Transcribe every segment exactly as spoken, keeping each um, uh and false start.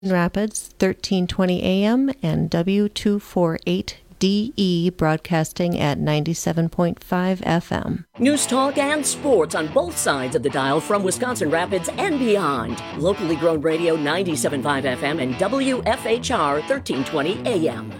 Rapids, thirteen twenty A M and W two forty-eight D E broadcasting at ninety-seven point five F M. News talk and sports on both sides of the dial from Wisconsin Rapids and beyond. Locally grown radio ninety-seven point five F M and W F H R thirteen twenty A M.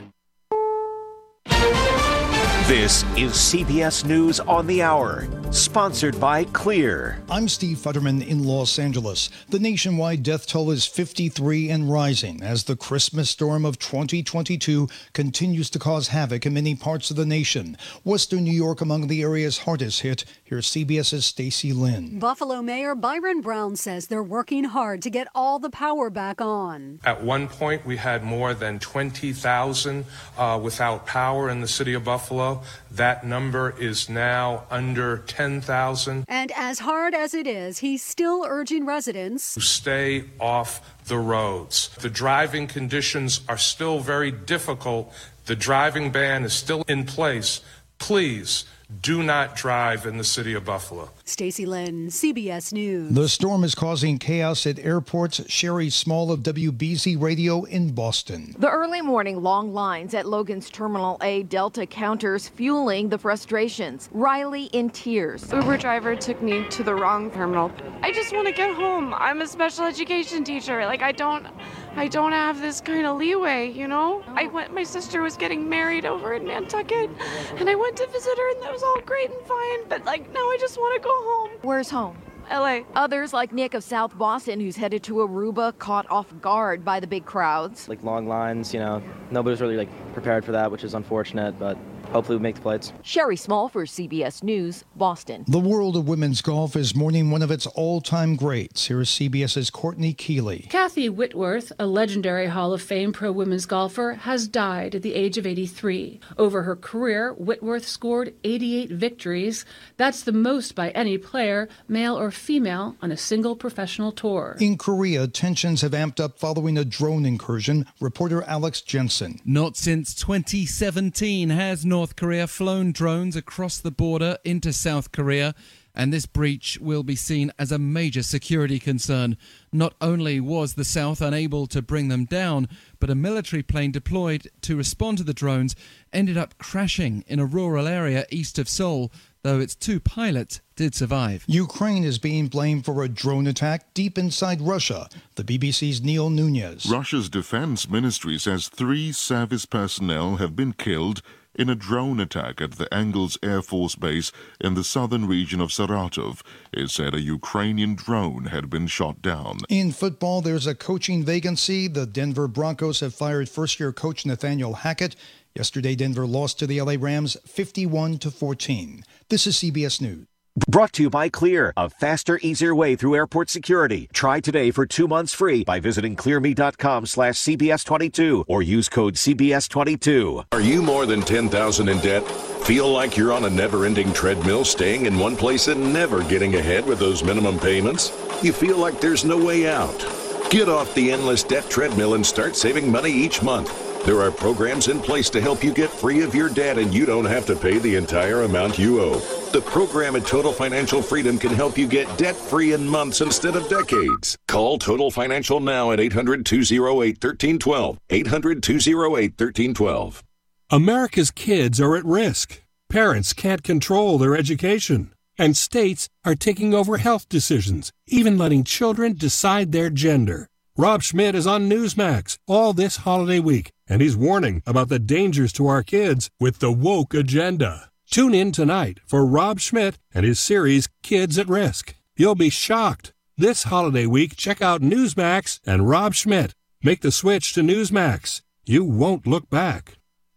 This is C B S News on the Hour, sponsored by Clear. I'm Steve Futterman in Los Angeles. The nationwide death toll is fifty-three and rising as the Christmas storm of twenty twenty-two continues to cause havoc in many parts of the nation. Western New York among the areas hardest hit. Here's CBS's Stacey Lynn. Buffalo Mayor Byron Brown says they're working hard to get all the power back on. At one point, we had more than twenty thousand uh, without power in the city of Buffalo. That number is now under ten thousand. And as hard as it is, he's still urging residents to stay off the roads. The driving conditions are still very difficult. The driving ban is still in place. Please do not drive in the city of Buffalo. Stacey Lynn, C B S News. The storm is causing chaos at airports. Sherry Small of W B Z Radio in Boston. The early morning long lines at Logan's Terminal A Delta counters fueling the frustrations. Riley in tears. Uber driver took me to the wrong terminal. I just want to get home. I'm a special education teacher. Like I don't I don't have this kind of leeway, you know? I went my sister was getting married over in Nantucket and I went to visit her and that was all great and fine, but like now I just want to go home. Where's home? L A. Others like Nick of South Boston, who's headed to Aruba, caught off guard by the big crowds. Like long lines, you know, nobody was really like prepared for that, which is unfortunate, but hopefully we make the flights. Sherry Small for C B S News, Boston. The world of women's golf is mourning one of its all-time greats. Here is CBS's Courtney Keeley. Kathy Whitworth, a legendary Hall of Fame pro women's golfer, has died at the age of eighty-three. Over her career, Whitworth scored eighty-eight victories. That's the most by any player, male or female, on a single professional tour. In Korea, tensions have amped up following a drone incursion. Reporter Alex Jensen. Not since twenty seventeen has North North Korea flown drones across the border into South Korea, and this breach will be seen as a major security concern. Not only was the South unable to bring them down, but a military plane deployed to respond to the drones ended up crashing in a rural area east of Seoul, though its two pilots did survive. Ukraine is being blamed for a drone attack deep inside Russia. The B B C's Neil Nunez. Russia's defense ministry says three service personnel have been killed in a drone attack at the Engels Air Force Base in the southern region of Saratov. It said a Ukrainian drone had been shot down. In football, there's a coaching vacancy. The Denver Broncos have fired first-year coach Nathaniel Hackett. Yesterday, Denver lost to the L A Rams fifty-one to fourteen. This is C B S News. Brought to you by Clear, a faster, easier way through airport security. Try today for two months free by visiting clearme.com slash CBS22 or use code C B S twenty-two. Are you more than ten thousand dollars in debt? Feel like you're on a never-ending treadmill, staying in one place and never getting ahead with those minimum payments? You feel like there's no way out? Get off the endless debt treadmill and start saving money each month. There are programs in place to help you get free of your debt, and you don't have to pay the entire amount you owe. The program at Total Financial Freedom can help you get debt-free in months instead of decades. Call Total Financial now at eight hundred, two oh eight, one three one two. eight hundred, two oh eight, one three one two. America's kids are at risk. Parents can't control their education. And states are taking over health decisions, even letting children decide their gender. Rob Schmidt is on Newsmax all this holiday week, and he's warning about the dangers to our kids with the woke agenda. Tune in tonight for Rob Schmidt and his series Kids at Risk. You'll be shocked. This holiday week, check out Newsmax and Rob Schmidt. Make the switch to Newsmax. You won't look back.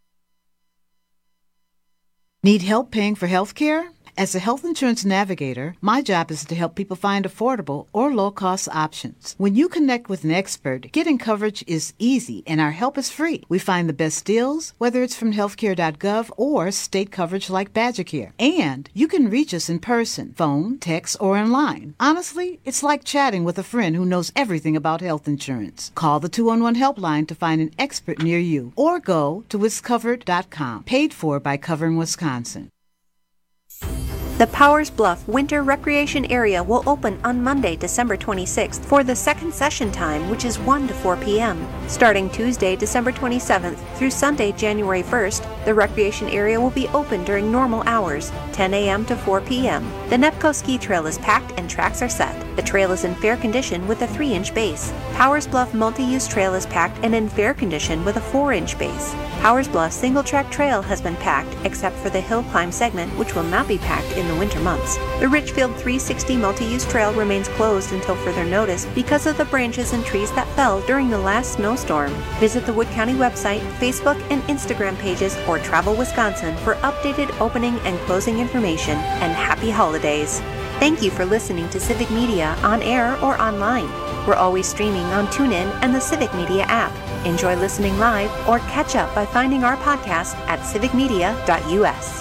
Need help paying for health care? As a health insurance navigator, my job is to help people find affordable or low-cost options. When you connect with an expert, getting coverage is easy, and our help is free. We find the best deals, whether it's from healthcare dot gov or state coverage like BadgerCare. And you can reach us in person, phone, text, or online. Honestly, it's like chatting with a friend who knows everything about health insurance. Call the two one one helpline to find an expert near you, or go to wiscovered dot com. Paid for by Covering Wisconsin. The Powers Bluff Winter Recreation Area will open on Monday, December twenty-sixth for the second session time, which is one to four p.m. Starting Tuesday, December twenty-seventh through Sunday, January first, the recreation area will be open during normal hours, ten a.m. to four p.m. The Nepco Ski Trail is packed and tracks are set. The trail is in fair condition with a three inch base. Powers Bluff Multi-Use Trail is packed and in fair condition with a four inch base. Powers Bluff Single Track Trail has been packed, except for the hill climb segment, which will not be packed in the winter months. The Richfield three sixty Multi-Use Trail remains closed until further notice because of the branches and trees that fell during the last snowstorm. Visit the Wood County website, Facebook, and Instagram pages, or Travel Wisconsin for updated opening and closing information, and happy holidays. Thank you for listening to Civic Media on air or online. We're always streaming on TuneIn and the Civic Media app. Enjoy listening live or catch up by finding our podcast at civic media dot u s.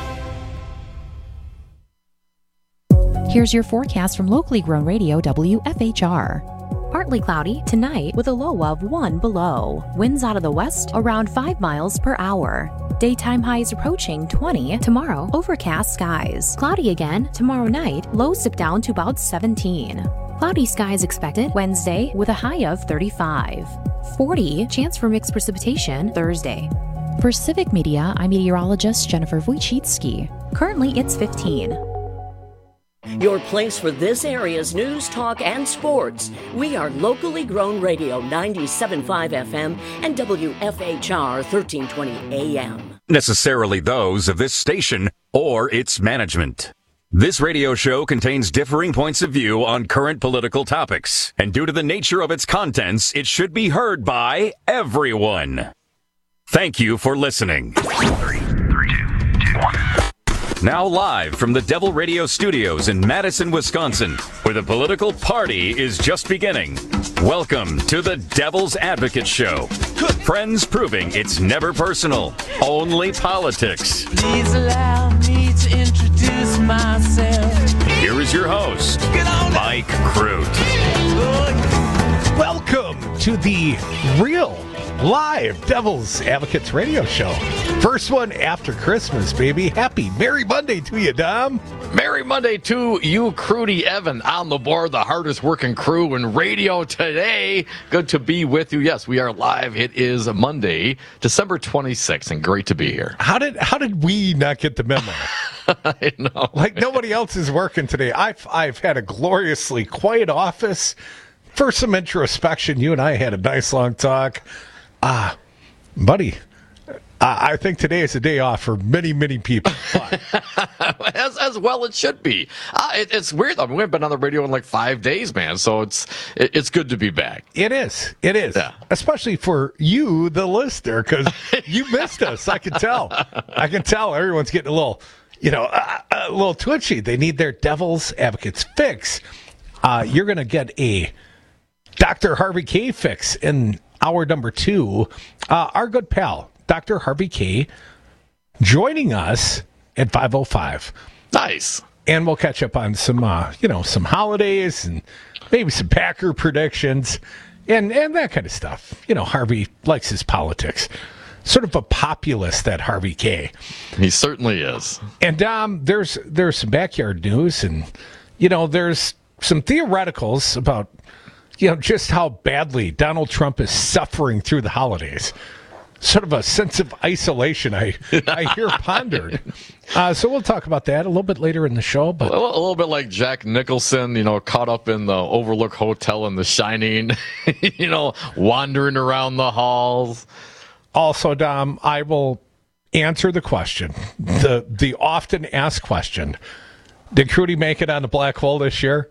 Here's your forecast from locally grown radio W F H R. Partly cloudy tonight with a low of one below. Winds out of the west around five miles per hour. Daytime highs approaching twenty. Tomorrow, overcast skies. Cloudy again tomorrow night. Lows dip down to about seventeen. Cloudy skies expected Wednesday with a high of thirty-five. forty. Chance for mixed precipitation Thursday. For Civic Media, I'm meteorologist Jennifer Wojcicki. Currently, it's fifteen. Your place for this area's news, talk, and sports. We are locally grown radio ninety-seven point five F M and W F H R thirteen twenty A M. Necessarily those of this station or its management. This radio show contains differing points of view on current political topics, and due to the nature of its contents, it should be heard by everyone. Thank you for listening. Three, three, two, two, one. Now live from the Devil Radio Studios in Madison, Wisconsin, where the political party is just beginning. Welcome to the Devil's Advocate Show. Friends proving it's never personal, only politics. Please allow me to introduce myself. Here is your host, Mike Crute. Welcome to the real live Devil's Advocates radio show. First one after Christmas, baby. Happy Merry Monday to you, Dom. Merry Monday to you, Crudy Evan, on the board, the hardest working crew in radio today. Good to be with you. Yes, we are live. It is Monday, December twenty-sixth, and great to be here. How did how did we not get the memo? I know. Like nobody else is working today. I've I've had a gloriously quiet office. For some introspection, you and I had a nice long talk. Ah, buddy, I, I think today is a day off for many, many people. as, as well it should be. Uh, it, it's weird. I mean, we've been on the radio in like five days, man, so it's it, it's good to be back. It is. It is. Yeah. Especially for you, the listener, because you missed us. I can tell. I can tell everyone's getting a little, you know, a, a little twitchy. They need their Devil's Advocates fix. Uh, you're going to get a Doctor Harvey K fix in hour number two. Uh, our good pal, Doctor Harvey K, joining us at five oh five. Nice. And we'll catch up on some, uh, you know, some holidays and maybe some Packer predictions and, and that kind of stuff. You know, Harvey likes his politics. Sort of a populist, that Harvey K. He certainly is. And um, there's there's some backyard news, and, you know, there's some theoreticals about, you know, just how badly Donald Trump is suffering through the holidays. Sort of a sense of isolation I, I hear pondered. Uh, so we'll talk about that a little bit later in the show. But a little bit like Jack Nicholson, you know, caught up in the Overlook Hotel in The Shining, you know, wandering around the halls. Also, Dom, I will answer the question, the the often asked question. Did Crudy make it on the black hole this year?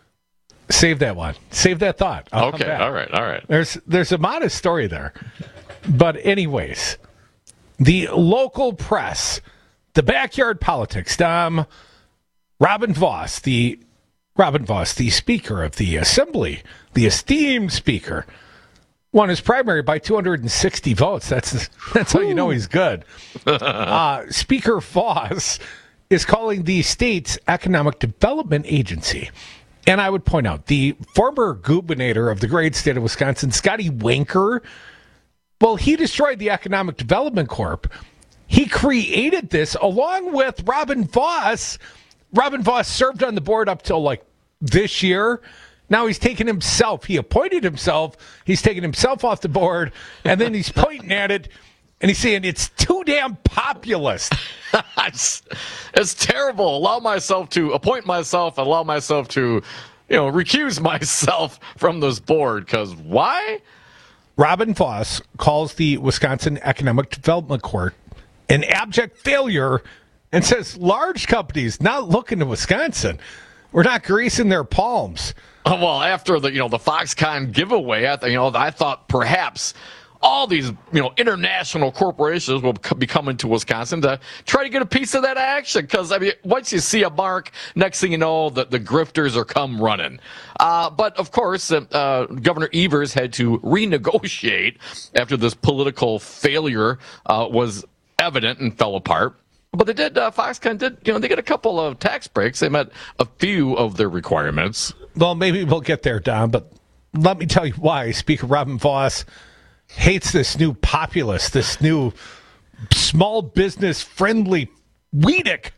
Save that one. Save that thought. I'll okay, all right, all right. There's there's a modest story there. But anyways, the local press, the backyard politics, Dom, Robin Vos, the Robin Vos, the Speaker of the Assembly, the esteemed Speaker, won his primary by two hundred sixty votes. That's that's how you know he's good. Uh, Speaker Vos is calling the state's Economic Development Agency. And I would point out, the former gubernator of the great state of Wisconsin, Scotty Wanker, well, he destroyed the Economic Development Corp. He created this along with Robin Vos Robin Vos served on the board up till like this year. Now he's taken himself. He appointed himself. He's taken himself off the board, and then he's pointing at it, and he's saying it's too damn populist. it's, it's terrible. Allow myself to appoint myself. Allow myself to, you know, recuse myself from this board. Because why? Robin Vos calls the Wisconsin Economic Development Court an abject failure and says large companies not looking to Wisconsin. We're not greasing their palms. Oh, well, after the you know the Foxconn giveaway, I th- you know I thought perhaps all these you know international corporations will be coming to Wisconsin to try to get a piece of that action. Because I mean, once you see a mark, next thing you know, the, the grifters are come running. Uh, but of course, uh, uh, Governor Evers had to renegotiate after this political failure uh, was evident and fell apart. But they did, uh, Foxconn did, you know, they get a couple of tax breaks. They met a few of their requirements. Well, maybe we'll get there, Don, but let me tell you why Speaker Robin Vos hates this new populist, this new small business friendly W E D C.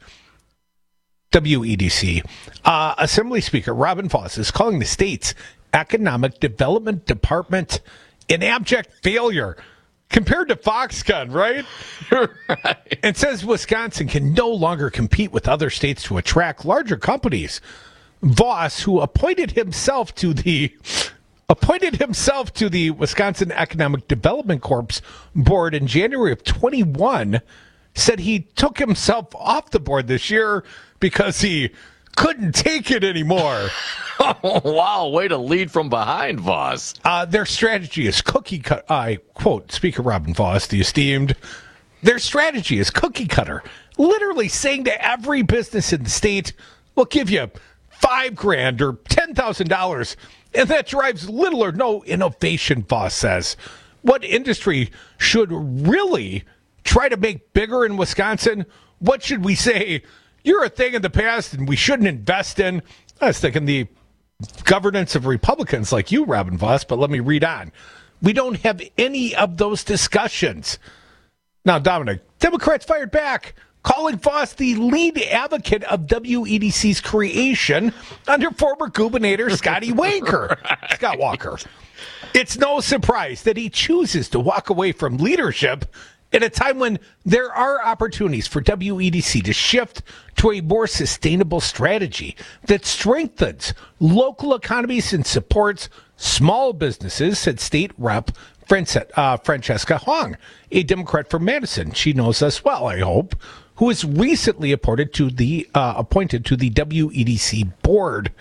W E D C. Uh, Assembly Speaker Robin Vos is calling the state's Economic Development Department an abject failure. Compared to Foxconn, right? right? And says Wisconsin can no longer compete with other states to attract larger companies. Vos, who appointed himself to the appointed himself to the Wisconsin Economic Development Corp's board in January of twenty-one, said he took himself off the board this year because he couldn't take it anymore. Oh, wow, way to lead from behind, Vos. Uh, their strategy is cookie cut. I quote Speaker Robin Vos, the esteemed. Their strategy is cookie cutter, literally saying to every business in the state, "We'll give you five grand or ten thousand dollars," and that drives little or no innovation. Vos says, what industry should really try to make bigger in Wisconsin? What should we say? You're a thing in the past, and we shouldn't invest in. I was thinking the governance of Republicans like you, Robin Vos, but let me read on. We don't have any of those discussions. Now, Dominic, Democrats fired back, calling Vos the lead advocate of W E D C's creation under former Gubernator Scotty Walker. right. Scott Walker. It's no surprise that he chooses to walk away from leadership at a time when there are opportunities for W E D C to shift to a more sustainable strategy that strengthens local economies and supports small businesses, said State Rep uh, Francesca Hong, a Democrat from Madison. She knows us well, I hope, who was recently appointed to the uh, appointed to the W E D C board.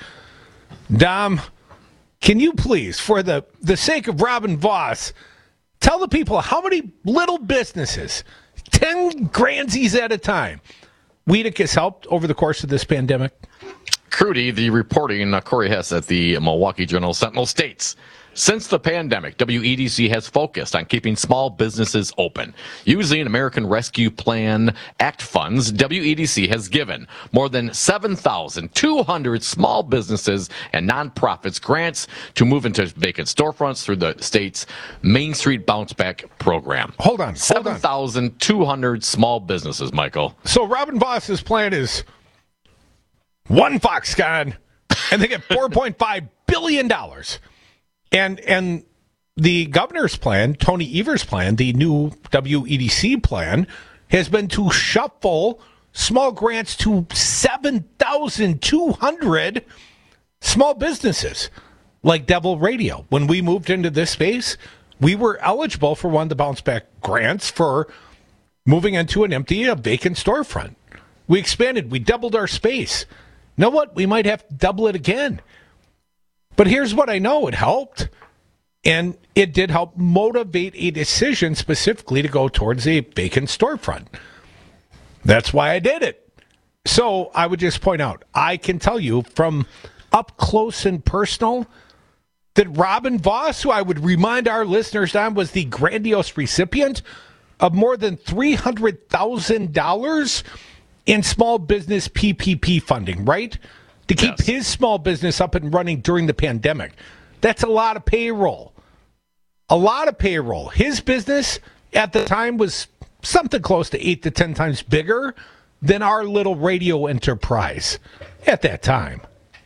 Dom, can you please, for the, the sake of Robin Vos, tell the people how many little businesses, ten grandsies at a time, W E D C has helped over the course of this pandemic? Crudy, the reporting, uh, Corey Hess at the Milwaukee Journal Sentinel states, since the pandemic, W E D C has focused on keeping small businesses open. Using American Rescue Plan Act funds, W E D C has given more than seven thousand two hundred small businesses and nonprofits grants to move into vacant storefronts through the state's Main Street Bounce Back program. Hold on. seven thousand two hundred small businesses, Michael. So Robin Vos's plan is one Foxconn, and they get four point five billion dollars. And and the governor's plan, Tony Evers' plan, the new W E D C plan, has been to shuffle small grants to seven thousand two hundred small businesses like Devil Radio. When we moved into this space, we were eligible for one of the bounce back grants for moving into an empty, a vacant storefront. We expanded. We doubled our space. You know what? We might have to double it again. But here's what I know. It helped. And it did help motivate a decision specifically to go towards a vacant storefront. That's why I did it. So I would just point out, I can tell you from up close and personal that Robin Vos, who I would remind our listeners on, was the grandiose recipient of more than three hundred thousand dollars in small business P P P funding, right? To keep yes. his small business up and running during the pandemic. That's a lot of payroll. A lot of payroll. His business at the time was something close to eight to ten times bigger than our little radio enterprise at that time.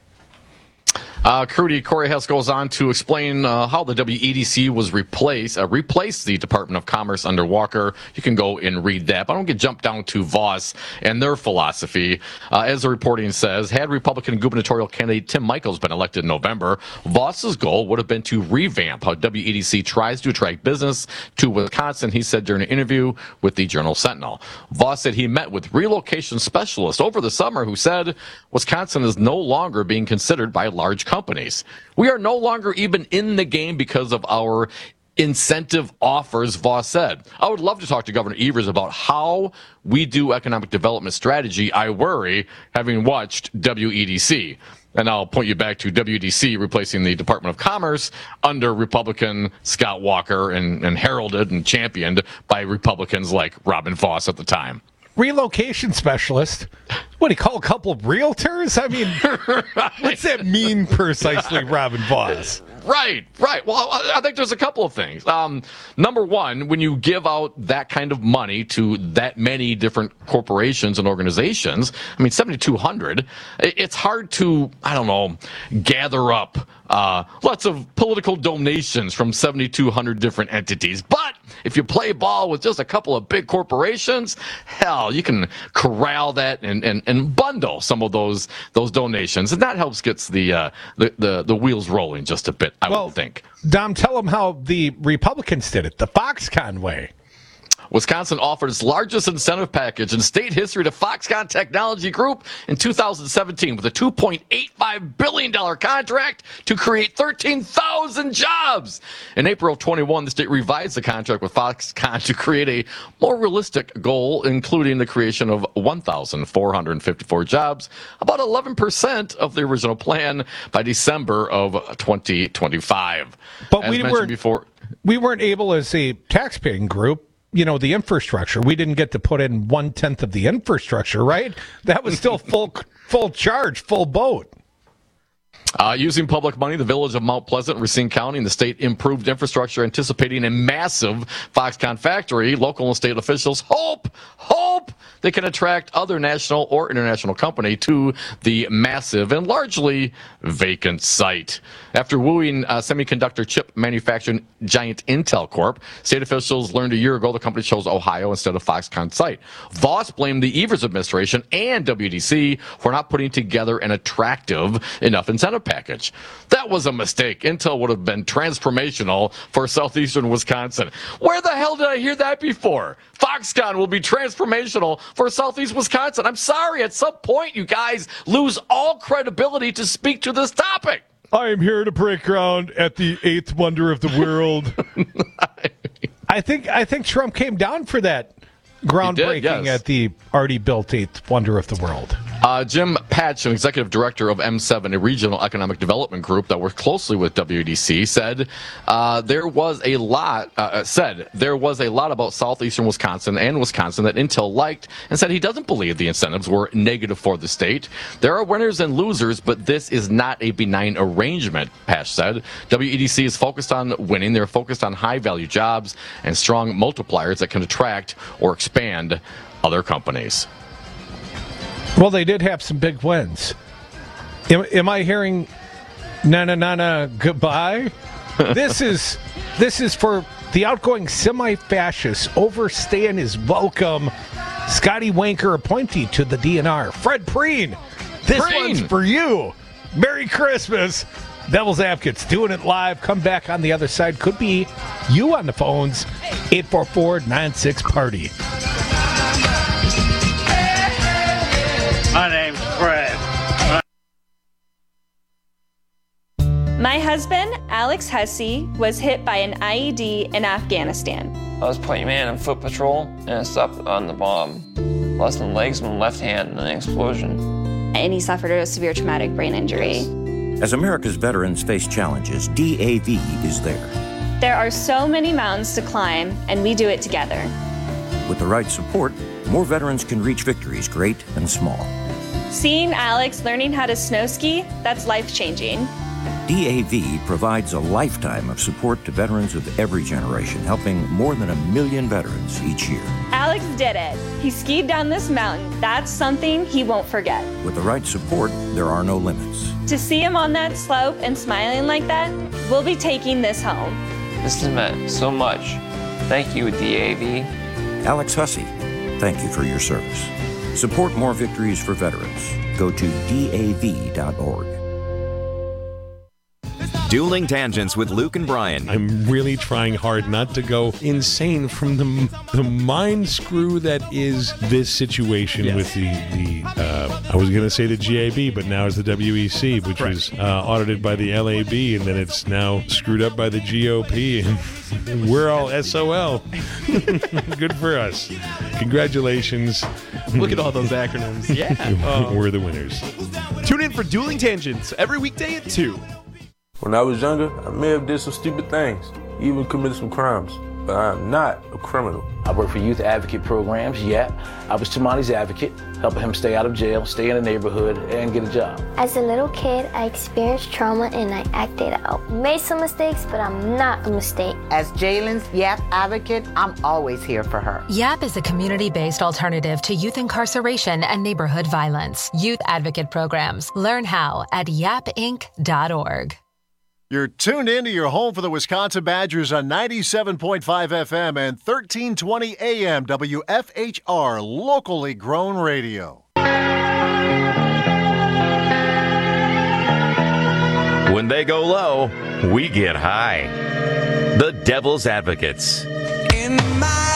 Uh, Crudy, Corey Hess goes on to explain uh, how the W E D C was replaced, uh, replaced the Department of Commerce under Walker. You can go and read that. But I don't get jumped down to Voss and their philosophy. Uh, as the reporting says, had Republican gubernatorial candidate Tim Michels been elected in November, Voss's goal would have been to revamp how W E D C tries to attract business to Wisconsin, he said during an interview with the Journal Sentinel. Voss said he met with relocation specialists over the summer who said Wisconsin is no longer being considered by large companies. We are no longer even in the game because of our incentive offers, Voss said. I would love to talk to Governor Evers about how we do economic development strategy. I worry, having watched W E D C. And I'll point you back to W E D C replacing the Department of Commerce under Republican Scott Walker and, and heralded and championed by Republicans like Robin Voss at the time. Relocation specialist? What, do you call a couple of realtors? I mean, right. What's that mean precisely, Robin Voss? Right, right. Well, I think there's a couple of things. Um, number one, when you give out that kind of money to that many different corporations and organizations, I mean, seventy-two hundred, it's hard to, I don't know, gather up uh, lots of political donations from seventy-two hundred different entities. But if you play ball with just a couple of big corporations, hell, you can corral that and, and, and bundle some of those those donations. And that helps gets the, uh, the, the, the wheels rolling just a bit, I well, would think. Dom, tell them how the Republicans did it, the Foxconn way. Wisconsin offered its largest incentive package in state history to Foxconn Technology Group in two thousand seventeen with a two point eight five billion dollars contract to create thirteen thousand jobs. In April of twenty-one, the state revised the contract with Foxconn to create a more realistic goal, including the creation of one thousand four hundred fifty-four jobs, about eleven percent of the original plan by December of twenty twenty-five. But as we mentioned weren't, before, we weren't able as a taxpaying group, you know, the infrastructure. We didn't get to put in one tenth of the infrastructure, right? That was still full, full charge, full boat. Uh, using public money, the village of Mount Pleasant, Racine County, and the state improved infrastructure, anticipating a massive Foxconn factory. Local and state officials hope, hope they can attract other national or international company to the massive and largely vacant site. After wooing uh, semiconductor chip manufacturing giant Intel Corp, state officials learned a year ago the company chose Ohio instead of Foxconn's site. Voss blamed the Evers administration and W D C for not putting together an attractive enough incentive package. That was a mistake. Intel would have been transformational for southeastern Wisconsin. Where the hell did I hear that before? Foxconn will be transformational for southeast Wisconsin. I'm sorry, at some point you guys lose all credibility to speak to this topic. I am here to break ground at the eighth wonder of the world. I think I think Trump came down for that groundbreaking did, yes. at the already built eighth wonder of the world. Uh, Jim Patch, an executive director of M seven, a regional economic development group that works closely with W E D C, said uh, there was a lot. Uh, said there was a lot about southeastern Wisconsin and Wisconsin that Intel liked, and said he doesn't believe the incentives were negative for the state. There are winners and losers, but this is not a benign arrangement. Patch said W E D C is focused on winning. They're focused on high-value jobs and strong multipliers that can attract or expand other companies. Well, they did have some big wins. Am, am I hearing na na na na goodbye? This is this is for the outgoing semi-fascist overstaying his welcome Scotty Wanker appointee to the D N R, Fred Preen. This Preen. one's for you. Merry Christmas. Devil's Advocates doing it live. Come back on the other side. Could be you on the phones. eight four four, nine six, party. My name's Fred. My husband, Alex Hussey, was hit by an I E D in Afghanistan. I was point man on foot patrol, and I stepped on the bomb. Lost my legs and my left hand in an explosion. And he suffered a severe traumatic brain injury. As America's veterans face challenges, D A V is there. There are so many mountains to climb, and we do it together. With the right support, more veterans can reach victories great and small. Seeing Alex learning how to snow ski, that's life-changing. D A V provides a lifetime of support to veterans of every generation, helping more than a million veterans each year. Alex did it. He skied down this mountain. That's something he won't forget. With the right support, there are no limits. To see him on that slope and smiling like that, we'll be taking this home. This has meant so much. Thank you, D A V. Alex Hussey, thank you for your service. Support more victories for veterans. Go to D A V dot org. Dueling Tangents with Luke and Brian. I'm really trying hard not to go insane from the the mind screw that is this situation yes. with the, the uh, I was going to say the G A B, but now it's the W E C, which right. was uh, audited by the L A B, and then it's now screwed up by the G O P, and we're all S O L. Good for us. Congratulations. Look at all those acronyms. Yeah. uh, we're the winners. Tune in for Dueling Tangents every weekday at two. When I was younger, I may have did some stupid things, even committed some crimes, but I'm not a criminal. I work for youth advocate programs, yeah. I was Tamani's advocate, helping him stay out of jail, stay in the neighborhood, and get a job. As a little kid, I experienced trauma and I acted out. Made some mistakes, but I'm not a mistake. As Jalen's YAP advocate, I'm always here for her. YAP is a community-based alternative to youth incarceration and neighborhood violence. Youth advocate programs. Learn how at yap inc dot org. You're tuned in to your home for the Wisconsin Badgers on ninety-seven point five F M and thirteen twenty A M W F H R, locally grown radio. When they go low, we get high. The Devil's Advocates. In my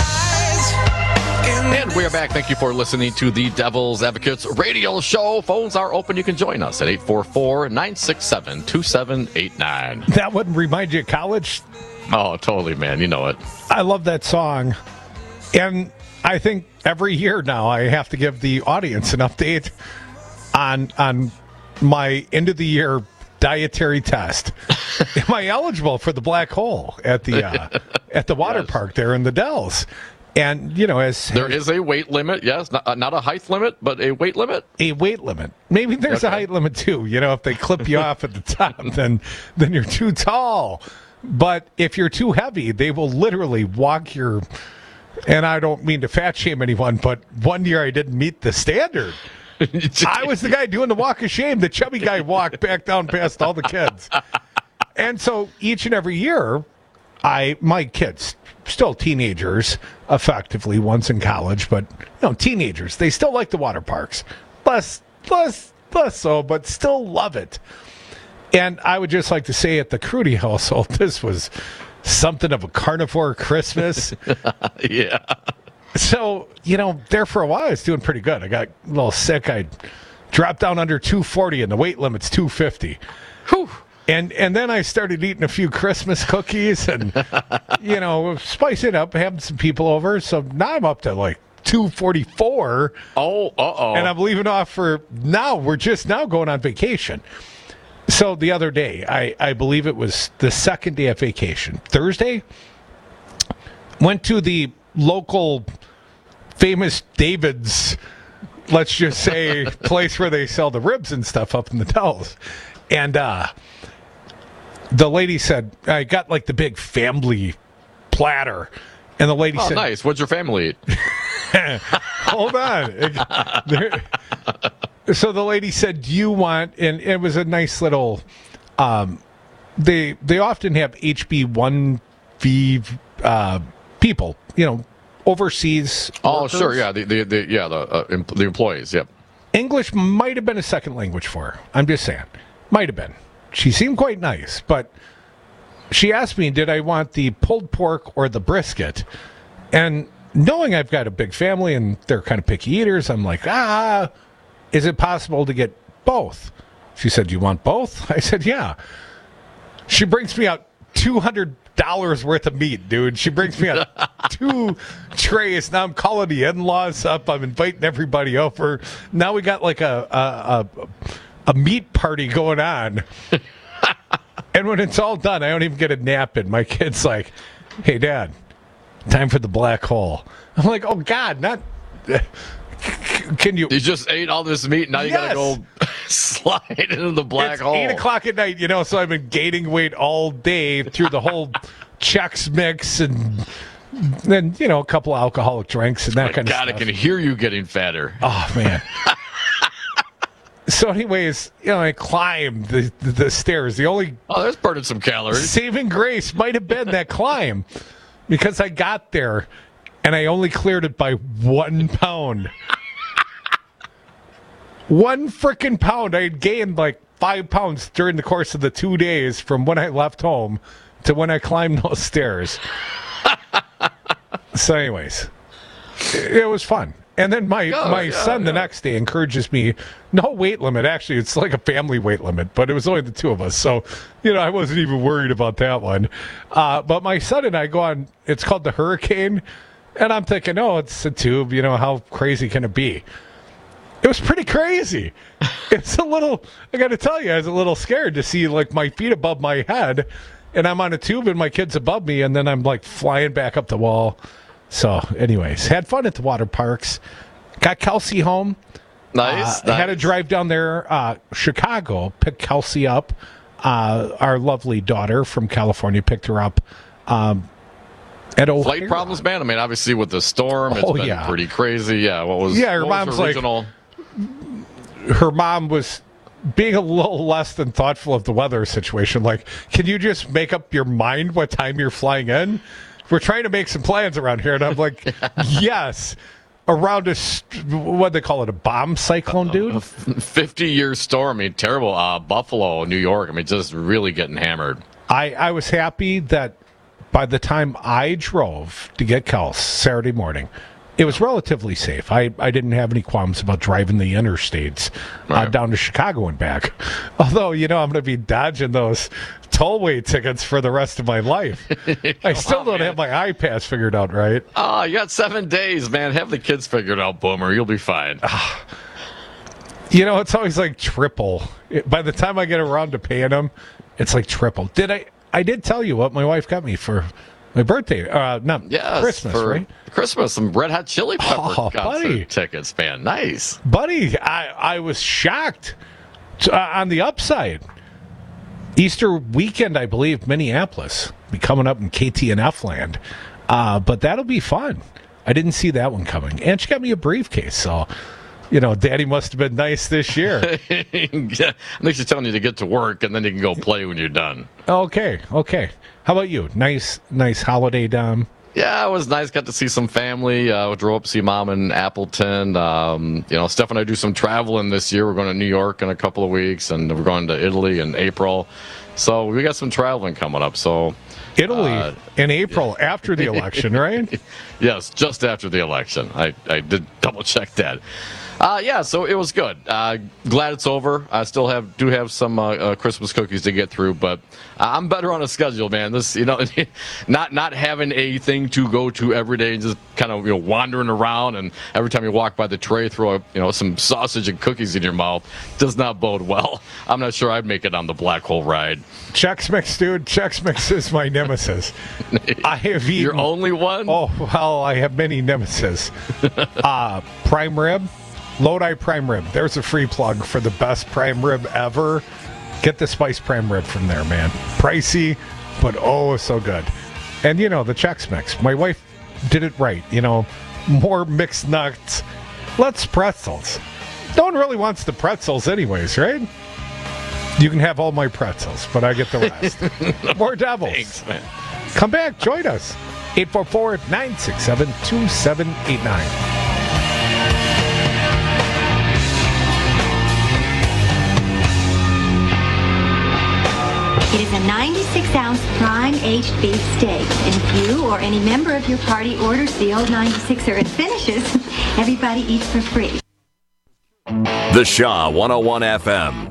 And we are back. Thank you for listening to the Devil's Advocates radio show. Phones are open. You can join us at eight four four, nine six seven, two seven eight nine. That wouldn't remind you of college? Oh, totally, man. You know it. I love that song. And I think every year now I have to give the audience an update on on my end-of-the-year dietary test. Am I eligible for the black hole at the uh, at the water yes. park there in the Dells? And, you know, as... There is a weight limit, yes. Not, uh, not a height limit, but a weight limit. A weight limit. Maybe there's okay. a height limit, too. You know, if they clip you off at the top, then then you're too tall. But if you're too heavy, they will literally walk your... And I don't mean to fat shame anyone, but one year I didn't meet the standard. I was the guy doing the walk of shame. The chubby guy walked back down past all the kids. And so each and every year, I my kids... still teenagers, effectively, once in college, but you know, teenagers, they still like the water parks. Less, less, less so, but still love it. And I would just like to say at the Crudy household, this was something of a carnivore Christmas. Yeah. So, you know, there for a while, I was doing pretty good. I got a little sick. I dropped down under two forty, and the weight limit's two fifty. Whew. And and then I started eating a few Christmas cookies and, you know, spicing it up, having some people over. So now I'm up to like two forty-four. Oh, uh-oh. And I'm leaving off for now. We're just now going on vacation. So the other day, I, I believe it was the second day of vacation, Thursday, went to the local famous David's, let's just say, place where they sell the ribs and stuff up in the Dells. And, uh... the lady said, I got like the big family platter. And the lady oh, said, nice. What'd your family eat? Hold on. There, so the lady said, do you want, and it was a nice little, um, they they often have H B one V uh, people, you know, overseas. Oh, workers. Sure. Yeah. The, the, the, yeah, the, uh, em- the employees. Yep. English might have been a second language for her. I'm just saying. Might have been. She seemed quite nice, but she asked me, did I want the pulled pork or the brisket? And knowing I've got a big family and they're kind of picky eaters, I'm like, ah, is it possible to get both? She said, do you want both? I said, yeah. She brings me out two hundred dollars worth of meat, dude. She brings me out two trays. Now I'm calling the in-laws up. I'm inviting everybody over. Now we got like a... a, a a meat party going on. And when it's all done, I don't even get a nap in. My kid's like, hey, Dad, time for the black hole. I'm like, oh, God, not... Can you? You just ate all this meat. Now you Yes. gotta go slide into the black it's hole. eight o'clock at night, you know, so I've been gaining weight all day through the whole Chex Mix and then, you know, a couple of alcoholic drinks and that My kind God, of I stuff. can hear you getting fatter. Oh, man. So, anyways, you know, I climbed the, the, the stairs. The only Oh, there's burning some calories. saving grace might have been that climb because I got there and I only cleared it by one pound. One freaking pound. I had gained like five pounds during the course of the two days from when I left home to when I climbed those stairs. So, anyways, it, it was fun. And then my, Oh, my yeah, son the yeah. next day encourages me, no weight limit. Actually, it's like a family weight limit, but it was only the two of us. So, you know, I wasn't even worried about that one. Uh, but my son and I go on, it's called the Hurricane. And I'm thinking, oh, it's a tube. You know, how crazy can it be? It was pretty crazy. It's a little, I got to tell you, I was a little scared to see like my feet above my head and I'm on a tube and my kid's above me and then I'm like flying back up the wall. So anyways, had fun at the water parks. Got Kelsey home. Nice. Uh, nice. Had to drive down there, uh, Chicago, pick Kelsey up. Uh, our lovely daughter from California picked her up. Um, At O'Hara. Flight problems, man. I mean, obviously with the storm, it's Oh, been yeah. pretty crazy. Yeah, what was Yeah, her what was mom's like- original? Her mom was being a little less than thoughtful of the weather situation. Like, can you just make up your mind what time you're flying in? We're trying to make some plans around here. And I'm like, yes, around a, st- what they call it, a bomb cyclone, dude? fifty-year storm. I mean, terrible. Uh, Buffalo, New York. I mean, just really getting hammered. I, I was happy that by the time I drove to get Kels Saturday morning, it was relatively safe. I, I didn't have any qualms about driving the interstates uh, Right. down to Chicago and back. Although, you know, I'm going to be dodging those tollway tickets for the rest of my life. I still don't have my iPass figured out right. Oh, you got seven days, man. Have the kids figured out, Boomer. You'll be fine. You know, it's always like triple. It- by the time I get around to paying them, it's like triple. Did I? I did tell you what my wife got me for my birthday. Uh, not Yes, Christmas, for right? Christmas, some Red Hot Chili Pepper Oh, concert buddy. tickets, man. Nice. Buddy, I, I was shocked uh, on the upside. Easter weekend, I believe, Minneapolis. Be coming up in K T N F land. Uh, but that'll be fun. I didn't see that one coming. And she got me a briefcase, so, you know, Daddy must have been nice this year. I think she's telling you to get to work, and then you can go play when you're done. Okay, okay. How about you? Nice, nice holiday, Dom. Yeah, it was nice. Got to see some family. Uh, drove up to see Mom in Appleton. Um, you know, Steph and I do some traveling this year. We're going to New York in a couple of weeks, and we're going to Italy in April. So we got some traveling coming up. So Italy uh, in April after the election, right? Yes, just after the election. I, I did double check that. Uh, yeah, so it was good. Uh, glad it's over. I still have do have some uh, uh, Christmas cookies to get through, but I'm better on a schedule, man. This, you know, not not having a thing to go to every day, and just kind of you know wandering around, and every time you walk by the tray, throw a, you know some sausage and cookies in your mouth does not bode well. I'm not sure I'd make it on the Black Hole ride. Chex Mix, dude. Chex Mix is my nemesis. I have eaten. Your only one? Oh, well, I have many nemesis. uh, prime rib. Lodi prime rib. There's a free plug for the best prime rib ever. Get the spice prime rib from there, man. Pricey, but oh, so good. And, you know, the Chex Mix. My wife did it right. You know, more mixed nuts. Let's pretzels. No one really wants the pretzels anyways, right? You can have all my pretzels, but I get the rest. More devils. Thanks, man. Come back. Join us. eight four four, nine six seven, two seven eight nine. It is a ninety-six ounce prime aged beef steak. And if you or any member of your party orders the old ninety-sixer and finishes, everybody eats for free. The Shaw one oh one F M.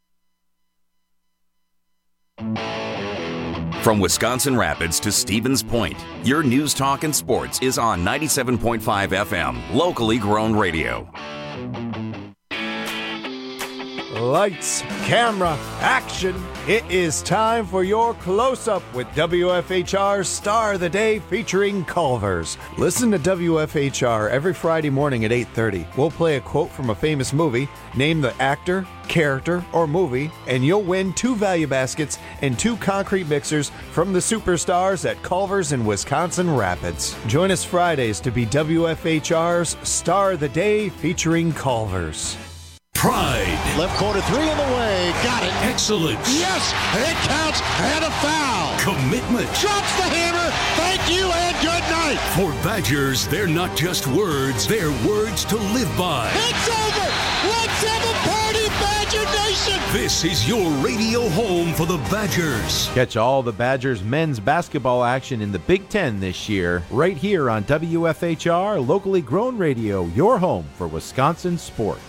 From Wisconsin Rapids to Stevens Point, your news, talk, and sports is on ninety-seven point five F M, locally grown radio. Lights, camera, action. It is time for your close-up with W F H R's Star of the Day featuring Culver's. Listen to W F H R every Friday morning at eight thirty. We'll play a quote from a famous movie, name the actor, character, or movie, and you'll win two value baskets and two concrete mixers from the superstars at Culver's in Wisconsin Rapids. Join us Fridays to be W F H R's Star of the Day featuring Culver's. Pride. Left corner three in the way. Got it. Excellence. Yes, it counts and a foul. Commitment. Drops the hammer. Thank you and good night. For Badgers, they're not just words, they're words to live by. It's over. Let's have a party, Badger Nation. This is your radio home for the Badgers. Catch all the Badgers men's basketball action in the Big Ten this year, right here on W F H R, locally grown radio, your home for Wisconsin sports.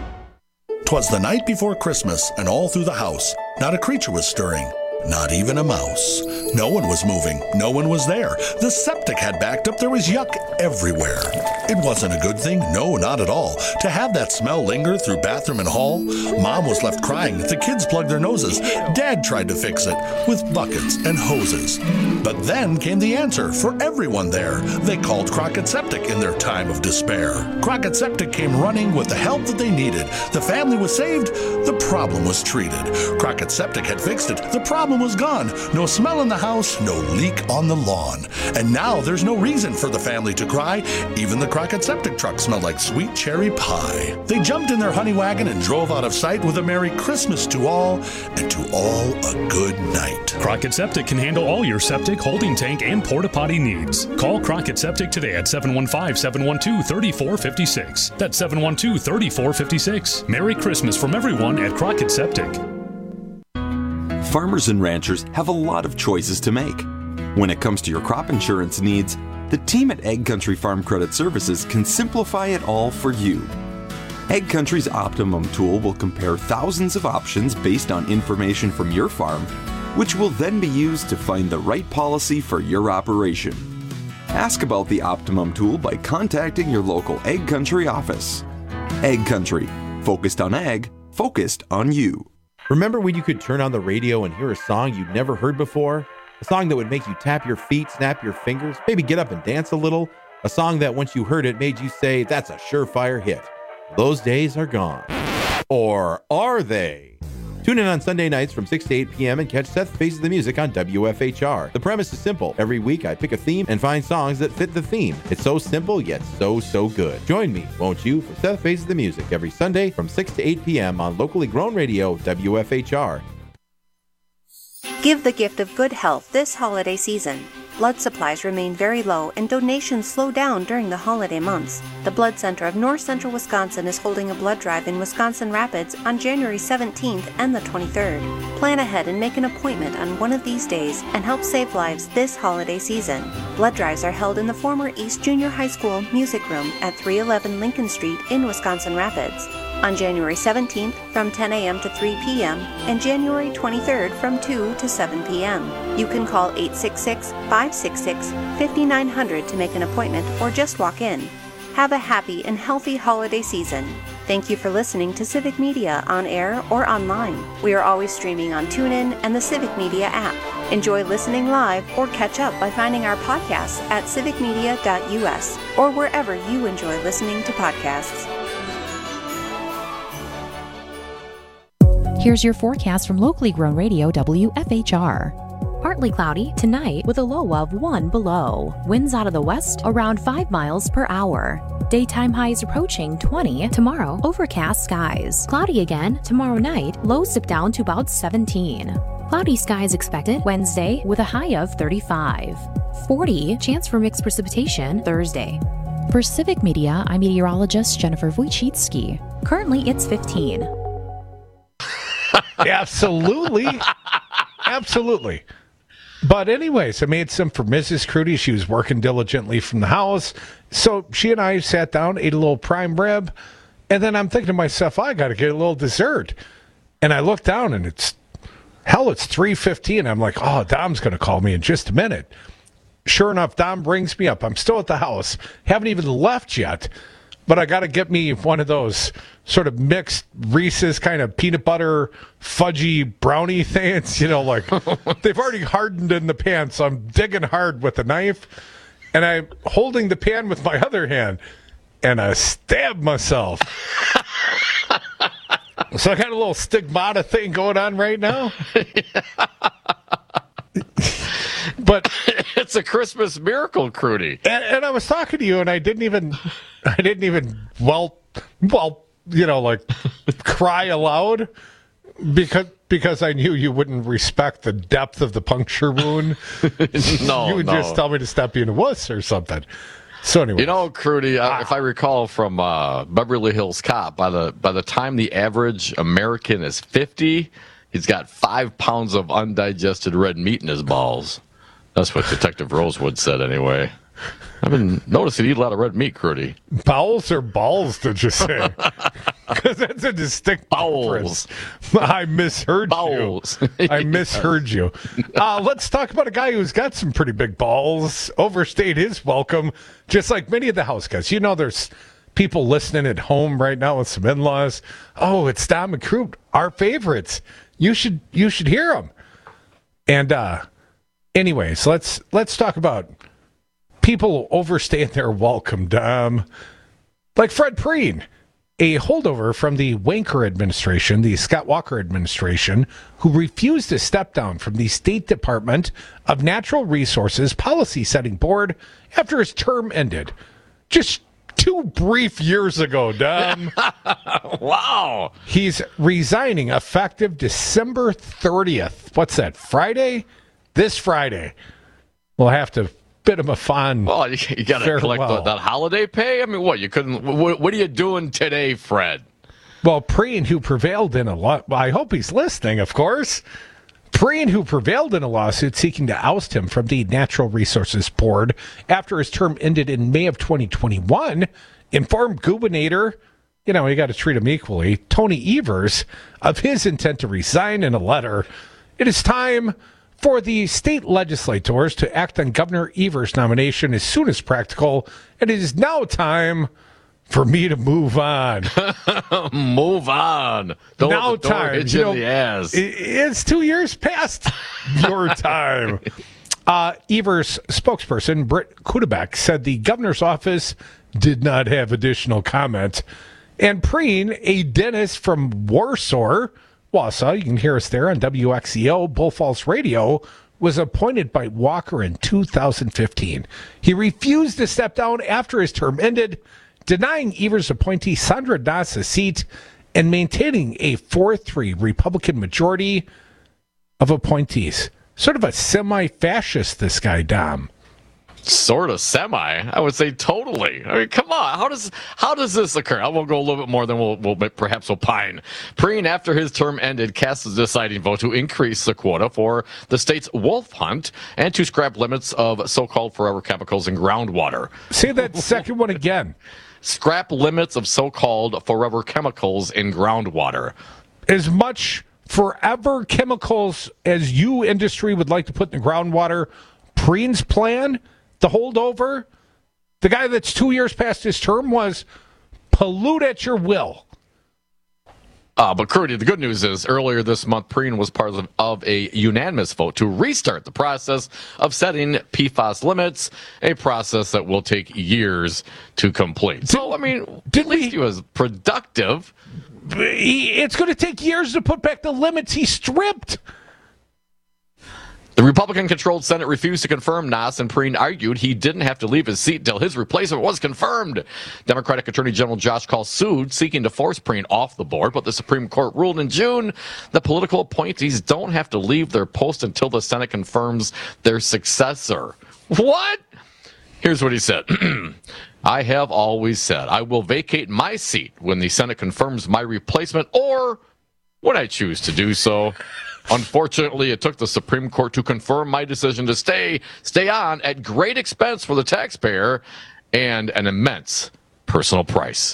'Twas the night before Christmas, and all through the house, not a creature was stirring, not even a mouse. No one was moving, no one was there. The septic had backed up, there was yuck everywhere. It wasn't a good thing, no, not at all, to have that smell linger through bathroom and hall. Mom was left crying, the kids plugged their noses. Dad tried to fix it with buckets and hoses. But then came the answer for everyone there. They called Crockett Septic in their time of despair. Crockett Septic came running with the help that they needed. The family was saved, the problem was treated. Crockett Septic had fixed it, the problem was gone. No smell in the house, no leak on the lawn. And now there's no reason for the family to cry. Even the Crockett Septic truck smelled like sweet cherry pie. They jumped in their honey wagon and drove out of sight with a Merry Christmas to all, and to all a good night. Crockett Septic can handle all your septic, holding tank, and porta potty needs. Call Crockett Septic today at seven one five, seven one two, three four five six. That's seven one two, three four five six. Merry Christmas from everyone at Crockett Septic. Farmers and ranchers have a lot of choices to make. When it comes to your crop insurance needs, the team at Ag Country Farm Credit Services can simplify it all for you. Ag Country's Optimum tool will compare thousands of options based on information from your farm, which will then be used to find the right policy for your operation. Ask about the Optimum tool by contacting your local Ag Country office. Ag Country, focused on ag, focused on you. Remember when you could turn on the radio and hear a song you'd never heard before? A song that would make you tap your feet, snap your fingers, maybe get up and dance a little? A song that once you heard it made you say, that's a surefire hit. Those days are gone. Or are they? Tune in on Sunday nights from six to eight p.m. and catch Seth Faces the Music on W F H R. The premise is simple. Every week I pick a theme and find songs that fit the theme. It's so simple, yet so, so good. Join me, won't you, for Seth Faces the Music every Sunday from six to eight p.m. on locally grown radio W F H R. Give the gift of good health this holiday season. Blood supplies remain very low and donations slow down during the holiday months. The Blood Center of North Central Wisconsin is holding a blood drive in Wisconsin Rapids on January seventeenth and the twenty-third. Plan ahead and make an appointment on one of these days and help save lives this holiday season. Blood drives are held in the former East Junior High School Music Room at three eleven Lincoln Street in Wisconsin Rapids. On January seventeenth from ten a.m. to three p.m. and January twenty-third from two to seven p.m. You can call eight six six, five six six, five nine zero zero to make an appointment or just walk in. Have a happy and healthy holiday season. Thank you for listening to Civic Media on air or online. We are always streaming on TuneIn and the Civic Media app. Enjoy listening live or catch up by finding our podcasts at civic media dot u s or wherever you enjoy listening to podcasts. Here's your forecast from locally grown radio W F H R. Partly cloudy tonight with a low of one below. Winds out of the west around five miles per hour. Daytime highs approaching twenty. Tomorrow, overcast skies. Cloudy again tomorrow night, lows dip down to about seventeen. Cloudy skies expected Wednesday with a high of thirty-five. forty, chance for mixed precipitation Thursday. For Civic Media, I'm meteorologist Jennifer Wojcicki. Currently, it's fifteen. Absolutely. Absolutely. But anyways, I made some for Missus Crudy. She was working diligently from the house. So she and I sat down, ate a little prime rib, and then I'm thinking to myself, I got to get a little dessert. And I look down, and it's, hell, it's three fifteen. I'm like, oh, Dom's going to call me in just a minute. Sure enough, Dom brings me up. I'm still at the house. Haven't even left yet. but I got to get me one of those sort of mixed Reese's kind of peanut butter fudgy brownie things. You know, like they've already hardened in the pan, so I'm digging hard with a knife, and I'm holding the pan with my other hand, and I stab myself. So I got a little stigmata thing going on right now. But it's a Christmas miracle, Crudy. And, and I was talking to you, and I didn't even, I didn't even, well, well, you know, like cry aloud because because I knew you wouldn't respect the depth of the puncture wound. no, you would no. just tell me to stop being a wuss or something. So anyway, you know, Crudy, uh, if I recall from uh, Beverly Hills Cop, by the by the time the average American is fifty, he's got five pounds of undigested red meat in his balls. That's what Detective Rosewood said, anyway. I've been noticing you eat a lot of red meat, Crudy. Bowels or balls, did you say? Because that's a distinct Bowels. difference. I misheard Bowels. you. I misheard you. Uh, let's talk about a guy who's got some pretty big balls, overstayed his welcome, just like many of the house guys. You know, there's people listening at home right now with some in-laws. Oh, it's Don McCroop, our favorites. You should you should hear them. And uh, anyways, let's let's talk about people overstaying their welcome. Um, like Fred Preen, a holdover from the Wanker administration, the Scott Walker administration, who refused to step down from the State Department of Natural Resources Policy Setting Board after his term ended. Just two brief years ago, Dom. Wow. He's resigning effective December thirtieth. What's that, Friday? This Friday. We'll have to bid him a fond Well, you, you got to collect farewell. the, that holiday pay? I mean, what? You couldn't. What, what are you doing today, Fred? Well, Preen, who prevailed in a lot, well, I hope he's listening, of course. Preen, who prevailed in a lawsuit seeking to oust him from the Natural Resources Board after his term ended in May of twenty twenty-one, informed Gubernator, you know, you got to treat him equally, Tony Evers, of his intent to resign in a letter. It is time for the state legislators to act on Governor Evers' nomination as soon as practical, and it is now time for me to move on. Move on. Don't now let the door time. hit You you know, in the ass. it- it's two years past your time. Uh, Evers' spokesperson, Britt Kudebeck, said the governor's office did not have additional comment. And Preen, a dentist from Warsaw, Wausau, you can hear us there on W X E O, Bull Falls Radio, was appointed by Walker in two thousand fifteen. He refused to step down after his term ended, denying Evers' appointee Sandra Das a seat and maintaining a four three Republican majority of appointees. Sort of a semi-fascist, this guy, Dom. Sort of semi. I would say totally. I mean, come on. How does how does this occur? I will go a little bit more than we'll, we'll perhaps opine. Preen, after his term ended, cast a deciding vote to increase the quota for the state's wolf hunt and to scrap limits of so-called forever chemicals in groundwater. Say that second one again. Scrap limits of so-called forever chemicals in groundwater. As much forever chemicals as you industry would like to put in the groundwater, Preen's plan, the holdover, the guy that's two years past his term, was pollute at your will. Uh, but Crudy, the good news is earlier this month, Preen was part of, of a unanimous vote to restart the process of setting P FAS limits, a process that will take years to complete. So, I mean, at least he was productive. He, it's going to take years to put back the limits he stripped. The Republican-controlled Senate refused to confirm Nass, and Preen argued he didn't have to leave his seat until his replacement was confirmed. Democratic Attorney General Josh Kaul sued, seeking to force Preen off the board, but the Supreme Court ruled in June that political appointees don't have to leave their post until the Senate confirms their successor. What? Here's what he said. I have always said I will vacate my seat when the Senate confirms my replacement or when I choose to do so. Unfortunately, it took the Supreme Court to confirm my decision to stay, stay on at great expense for the taxpayer and an immense personal price.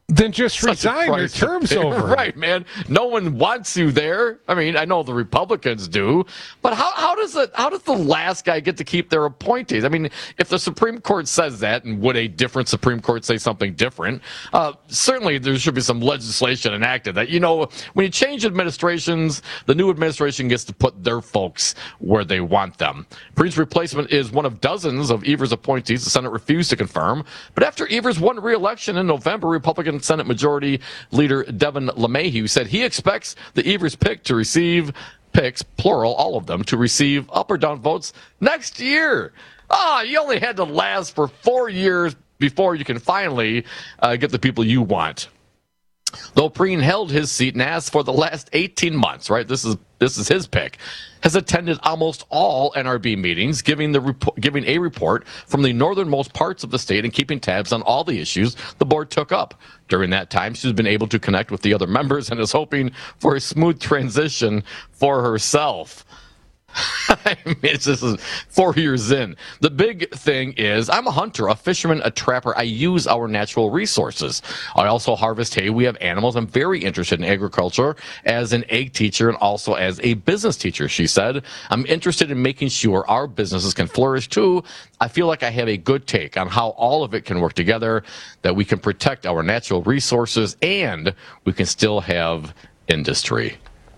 Then just Such a resign. Your price to term's pay. over. Right, man. No one wants you there. I mean, I know the Republicans do, but how, how does it? How does the last guy get to keep their appointees? I mean, if the Supreme Court says that, and would a different Supreme Court say something different? Uh, certainly, there should be some legislation enacted that, you know, when you change administrations, the new administration gets to put their folks where they want them. Preen's replacement is one of dozens of Evers' appointees the Senate refused to confirm, but after Evers won re-election in November, Republican Senate Majority Leader Devin LeMahieu said he expects the Evers pick to receive picks, plural, all of them, to receive up or down votes next year. Ah, oh, you only had to last for four years before you can finally uh, get the people you want. Though Preen held his seat and has for the last eighteen months, right? This is this is his pick. Has attended almost all N R B meetings, giving the rep- giving a report from the northernmost parts of the state and keeping tabs on all the issues the board took up. During that time, she's been able to connect with the other members and is hoping for a smooth transition for herself. I mean, it's just four years in. The big thing is I'm a hunter, a fisherman, a trapper. I use our natural resources. I also harvest hay. We have animals. I'm very interested in agriculture as an egg teacher and also as a business teacher, she said. I'm interested in making sure our businesses can flourish too. I feel like I have a good take on how all of it can work together, that we can protect our natural resources and we can still have industry.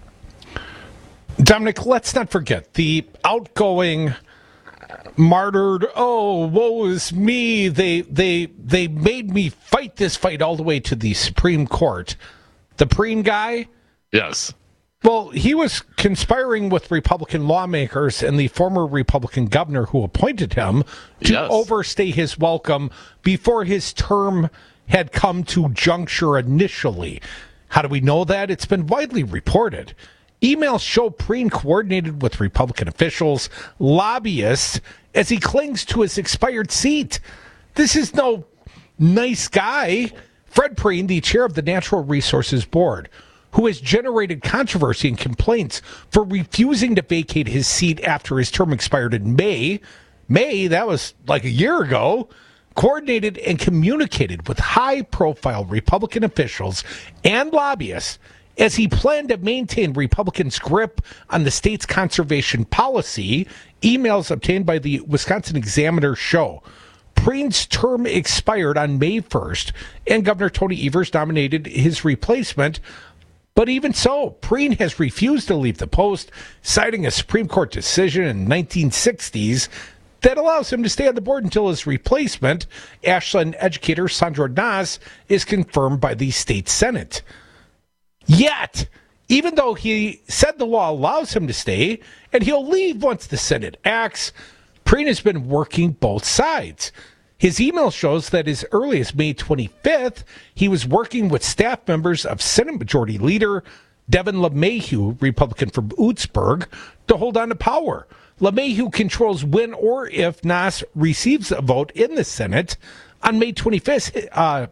Dominic, let's not forget the outgoing, martyred, oh, woe is me. They they they made me fight this fight all the way to the Supreme Court. The Preen guy? Yes. Well, he was conspiring with Republican lawmakers and the former Republican governor who appointed him to yes. overstay his welcome before his term had come to juncture initially. How do we know that? It's been widely reported. Emails show Preen coordinated with Republican officials, lobbyists, as he clings to his expired seat. This is no nice guy. Fred Preen, the chair of the Natural Resources Board, who has generated controversy and complaints for refusing to vacate his seat after his term expired in May. May, that was like a year ago. Coordinated and communicated with high-profile Republican officials and lobbyists as he planned to maintain Republicans' grip on the state's conservation policy. Emails obtained by the Wisconsin Examiner show Preen's term expired on May first, and Governor Tony Evers nominated his replacement. But even so, Preen has refused to leave the post, citing a Supreme Court decision in the nineteen sixties that allows him to stay on the board until his replacement, Ashland educator Sandra Nas, is confirmed by the state Senate. Yet, even though he said the law allows him to stay, and he'll leave once the Senate acts, Preen has been working both sides. His email shows that as early as May twenty-fifth, he was working with staff members of Senate Majority Leader Devin LeMahieu, Republican from Oostburg, to hold on to power. LeMahieu controls when or if Nas receives a vote in the Senate. On May twenty-fifth, uh,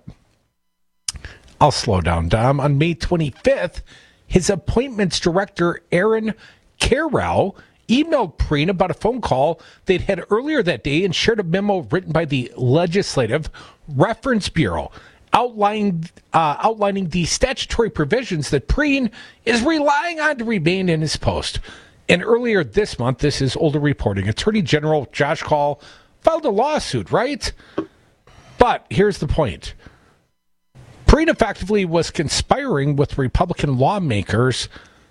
I'll slow down, Dom. On May twenty-fifth, his appointments director, Aaron Carrow, emailed Preen about a phone call they'd had earlier that day and shared a memo written by the Legislative Reference Bureau outlining, uh, outlining the statutory provisions that Preen is relying on to remain in his post. And earlier this month, this is older reporting, Attorney General Josh Kaul filed a lawsuit, right? But here's the point. Preen effectively was conspiring with Republican lawmakers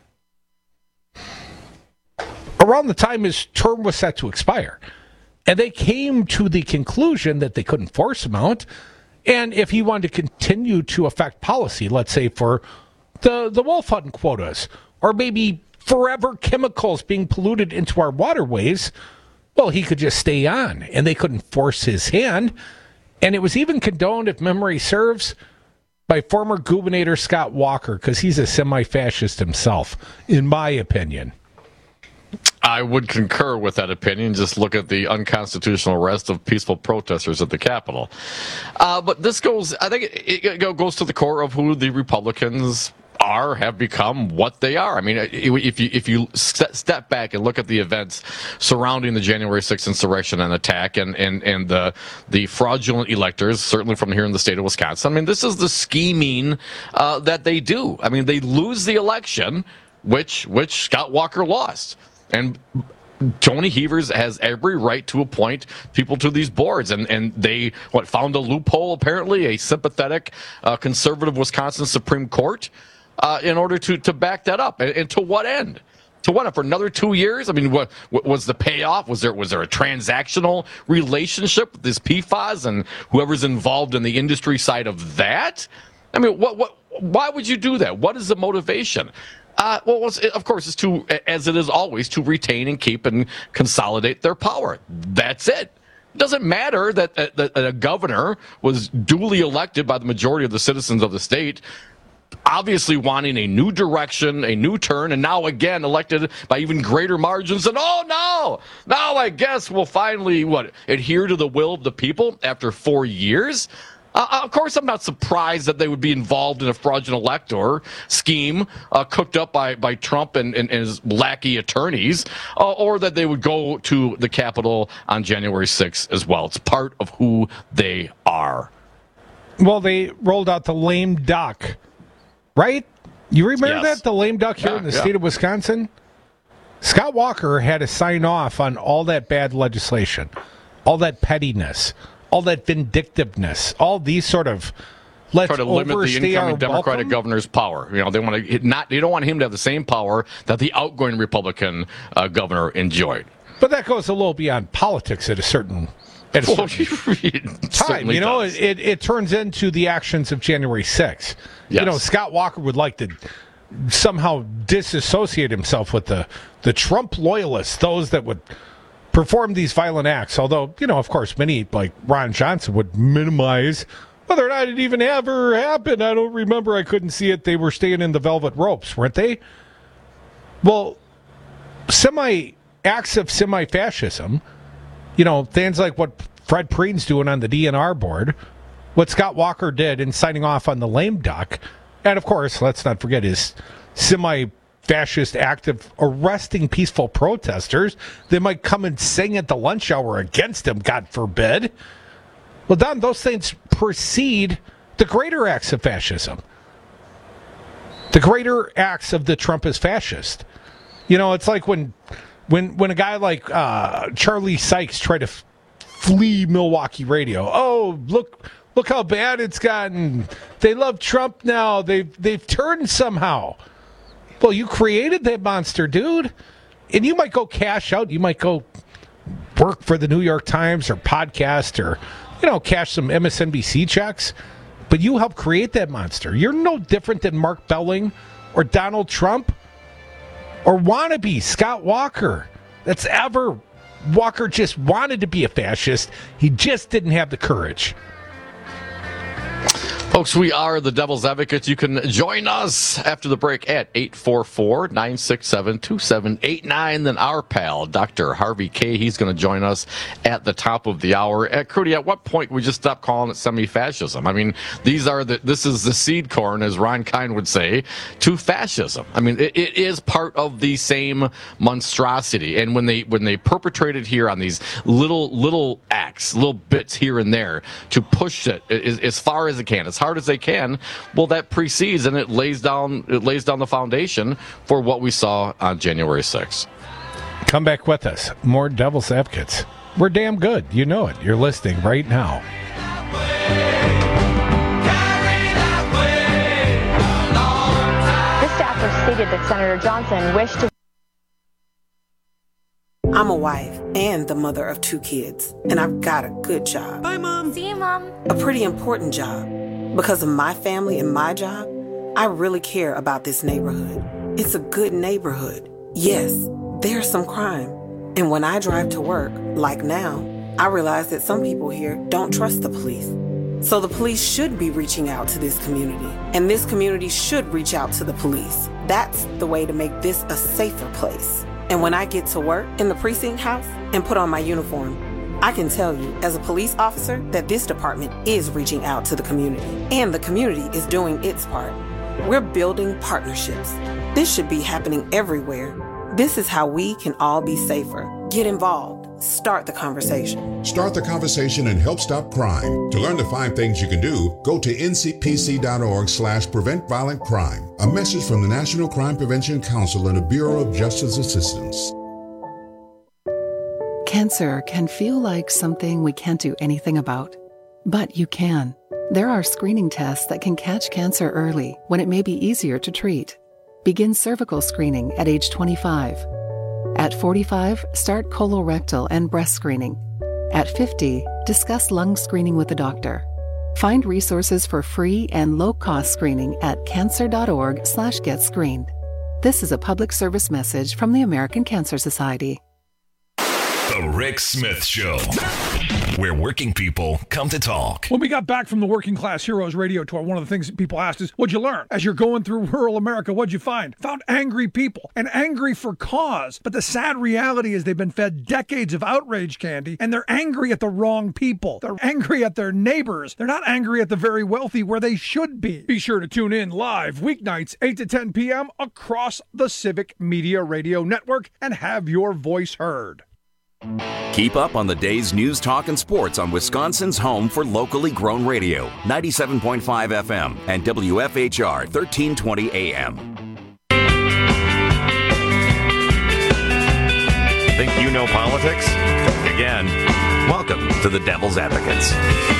around the time his term was set to expire. And they came to the conclusion that they couldn't force him out. And if he wanted to continue to affect policy, let's say for the, the wolf hunting quotas, or maybe forever chemicals being polluted into our waterways, well, he could just stay on, and they couldn't force his hand. And it was even condoned, if memory serves, by former Gubernator Scott Walker, because he's a semi-fascist himself, in my opinion. I would concur with that opinion. Just look at the unconstitutional arrest of peaceful protesters at the Capitol. Uh, but this goes, I think it, it goes to the core of who the Republicans are have become what they are. I mean, if you if you step back and look at the events surrounding the January sixth insurrection and attack, and and and the the fraudulent electors, certainly from here in the state of Wisconsin, I mean, this is the scheming uh, that they do. I mean, they lose the election, which which Scott Walker lost, and Tony Evers has every right to appoint people to these boards, and, and they what found a loophole, apparently, a sympathetic uh, conservative Wisconsin Supreme Court uh, in order to to back that up. And, and to what end? To what end? For another two years? I mean, what, what was the payoff? Was there was there a transactional relationship with this P F A S and whoever's involved in the industry side of that? I mean, what what? Why would you do that? What is the motivation? Uh, well, it's, of course, it's to, as it is always, to retain and keep and consolidate their power. That's it. It doesn't matter that, that, that a governor was duly elected by the majority of the citizens of the state, obviously wanting a new direction, a new turn, and now again elected by even greater margins. And oh no, now I guess we'll finally what adhere to the will of the people after four years. Uh, of course, I'm not surprised that they would be involved in a fraudulent elector scheme uh, cooked up by, by Trump and, and, and his lackey attorneys, uh, or that they would go to the Capitol on January sixth as well. It's part of who they are. Well, they rolled out the lame duck, right? You remember Yes. that? The lame duck here Yeah, in the yeah. state of Wisconsin? Scott Walker had to sign off on all that bad legislation, all that pettiness, all that vindictiveness, all these sort of let's Try to limit the overstay incoming our Democratic welcome. governor's power. You know, they want to not. They don't want him to have the same power that the outgoing Republican uh, governor enjoyed. But that goes a little beyond politics at a certain, at a Well, certain it time. certainly You know, does. it, it turns into the actions of January sixth. You Yes. know, Scott Walker would like to somehow disassociate himself with the, the Trump loyalists, those that would perform these violent acts. Although, you know, of course, many, like Ron Johnson, would minimize whether or not it even ever happened. I don't remember. I couldn't see it. They were staying in the velvet ropes, weren't they? Well, semi acts of semi-fascism, you know, things like what Fred Preen's doing on the D N R board, what Scott Walker did in signing off on the lame duck, and of course, let's not forget his semi-fascist act of arresting peaceful protesters that might come and sing at the lunch hour against him, God forbid. Well, Don, those things precede the greater acts of fascism. The greater acts of the Trump is fascist. You know, it's like when when when a guy like uh, Charlie Sykes tried to f- flee Milwaukee radio. Oh, look look how bad it's gotten. They love Trump now. They've they've turned somehow. Well, you created that monster, dude. And you might go cash out. You might go work for the New York Times or podcast or, you know, cash some M S N B C checks. But you helped create that monster. You're no different than Mark Belling or Donald Trump or wannabe Scott Walker. That's ever. Walker just wanted to be a fascist. He just didn't have the courage. Folks, we are the Devil's Advocates. You can join us after the break at eight four four, nine six seven, two seven eight nine. Then our pal, Doctor Harvey K. He's going to join us at the top of the hour. At Crudy, at what point we just stop calling it semi-fascism? I mean, these are the this is the seed corn, as Ron Kine would say, to fascism. I mean, it, it is part of the same monstrosity. And when they when they perpetrate it here on these little little acts, little bits here and there to push it as, as far as it can, as hard as they can, well, that precedes and it lays down it lays down the foundation for what we saw on January sixth. Come back with us. More Devil's Advocates. We're damn good. You know it. You're listening right now. The staffer stated that Senator Johnson wished to. I'm a wife and the mother of two kids, and I've got a good job. Bye, Mom. See you, Mom. A pretty important job. Because of my family and my job, I really care about this neighborhood. It's a good neighborhood. Yes, there's some crime. And when I drive to work, like now, I realize that some people here don't trust the police. So the police should be reaching out to this community, and this community should reach out to the police. That's the way to make this a safer place. And when I get to work in the precinct house and put on my uniform, I can tell you, as a police officer, that this department is reaching out to the community, and the community is doing its part. We're building partnerships. This should be happening everywhere. This is how we can all be safer. Get involved. Start the conversation. Start the conversation and help stop crime. To learn the five things you can do, go to N C P C dot org slash prevent violent crime. A message from the National Crime Prevention Council and the Bureau of Justice Assistance. Cancer can feel like something we can't do anything about, but you can. There are screening tests that can catch cancer early when it may be easier to treat. Begin cervical screening at age twenty-five. At forty-five, start colorectal and breast screening. At fifty, discuss lung screening with a doctor. Find resources for free and low-cost screening at cancer.org slash get screened. This is a public service message from the American Cancer Society. The Rick Smith Show, where working people come to talk. When we got back from the Working Class Heroes radio tour, one of the things that people asked is, what'd you learn? As you're going through rural America, what'd you find? Found angry people, and angry for cause. But the sad reality is they've been fed decades of outrage candy, and they're angry at the wrong people. They're angry at their neighbors. They're not angry at the very wealthy where they should be. Be sure to tune in live weeknights, eight to ten p.m. across the Civic Media Radio Network and have your voice heard. Keep up on the day's news, talk, and sports on Wisconsin's home for locally grown radio, ninety-seven point five F M and W F H R thirteen twenty A M. Think you know politics? Again, welcome to the Devil's Advocates.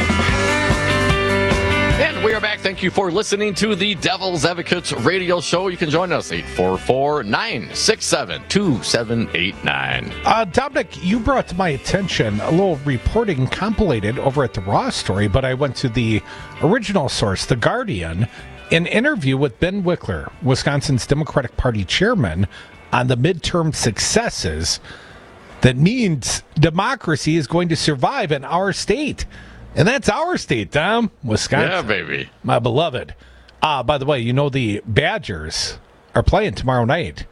And we are back. Thank you for listening to the Devil's Advocates radio show. You can join us, eight four four, nine six seven, two seven eight nine. Uh, Dominic, you brought to my attention a little reporting compilated over at the Raw Story, but I went to the original source, The Guardian, an interview with Ben Wickler, Wisconsin's Democratic Party chairman, on the midterm successes that means democracy is going to survive in our state. And that's our state, Tom. Wisconsin. Yeah, baby. My beloved. Uh, by the way, you know the Badgers are playing tomorrow night.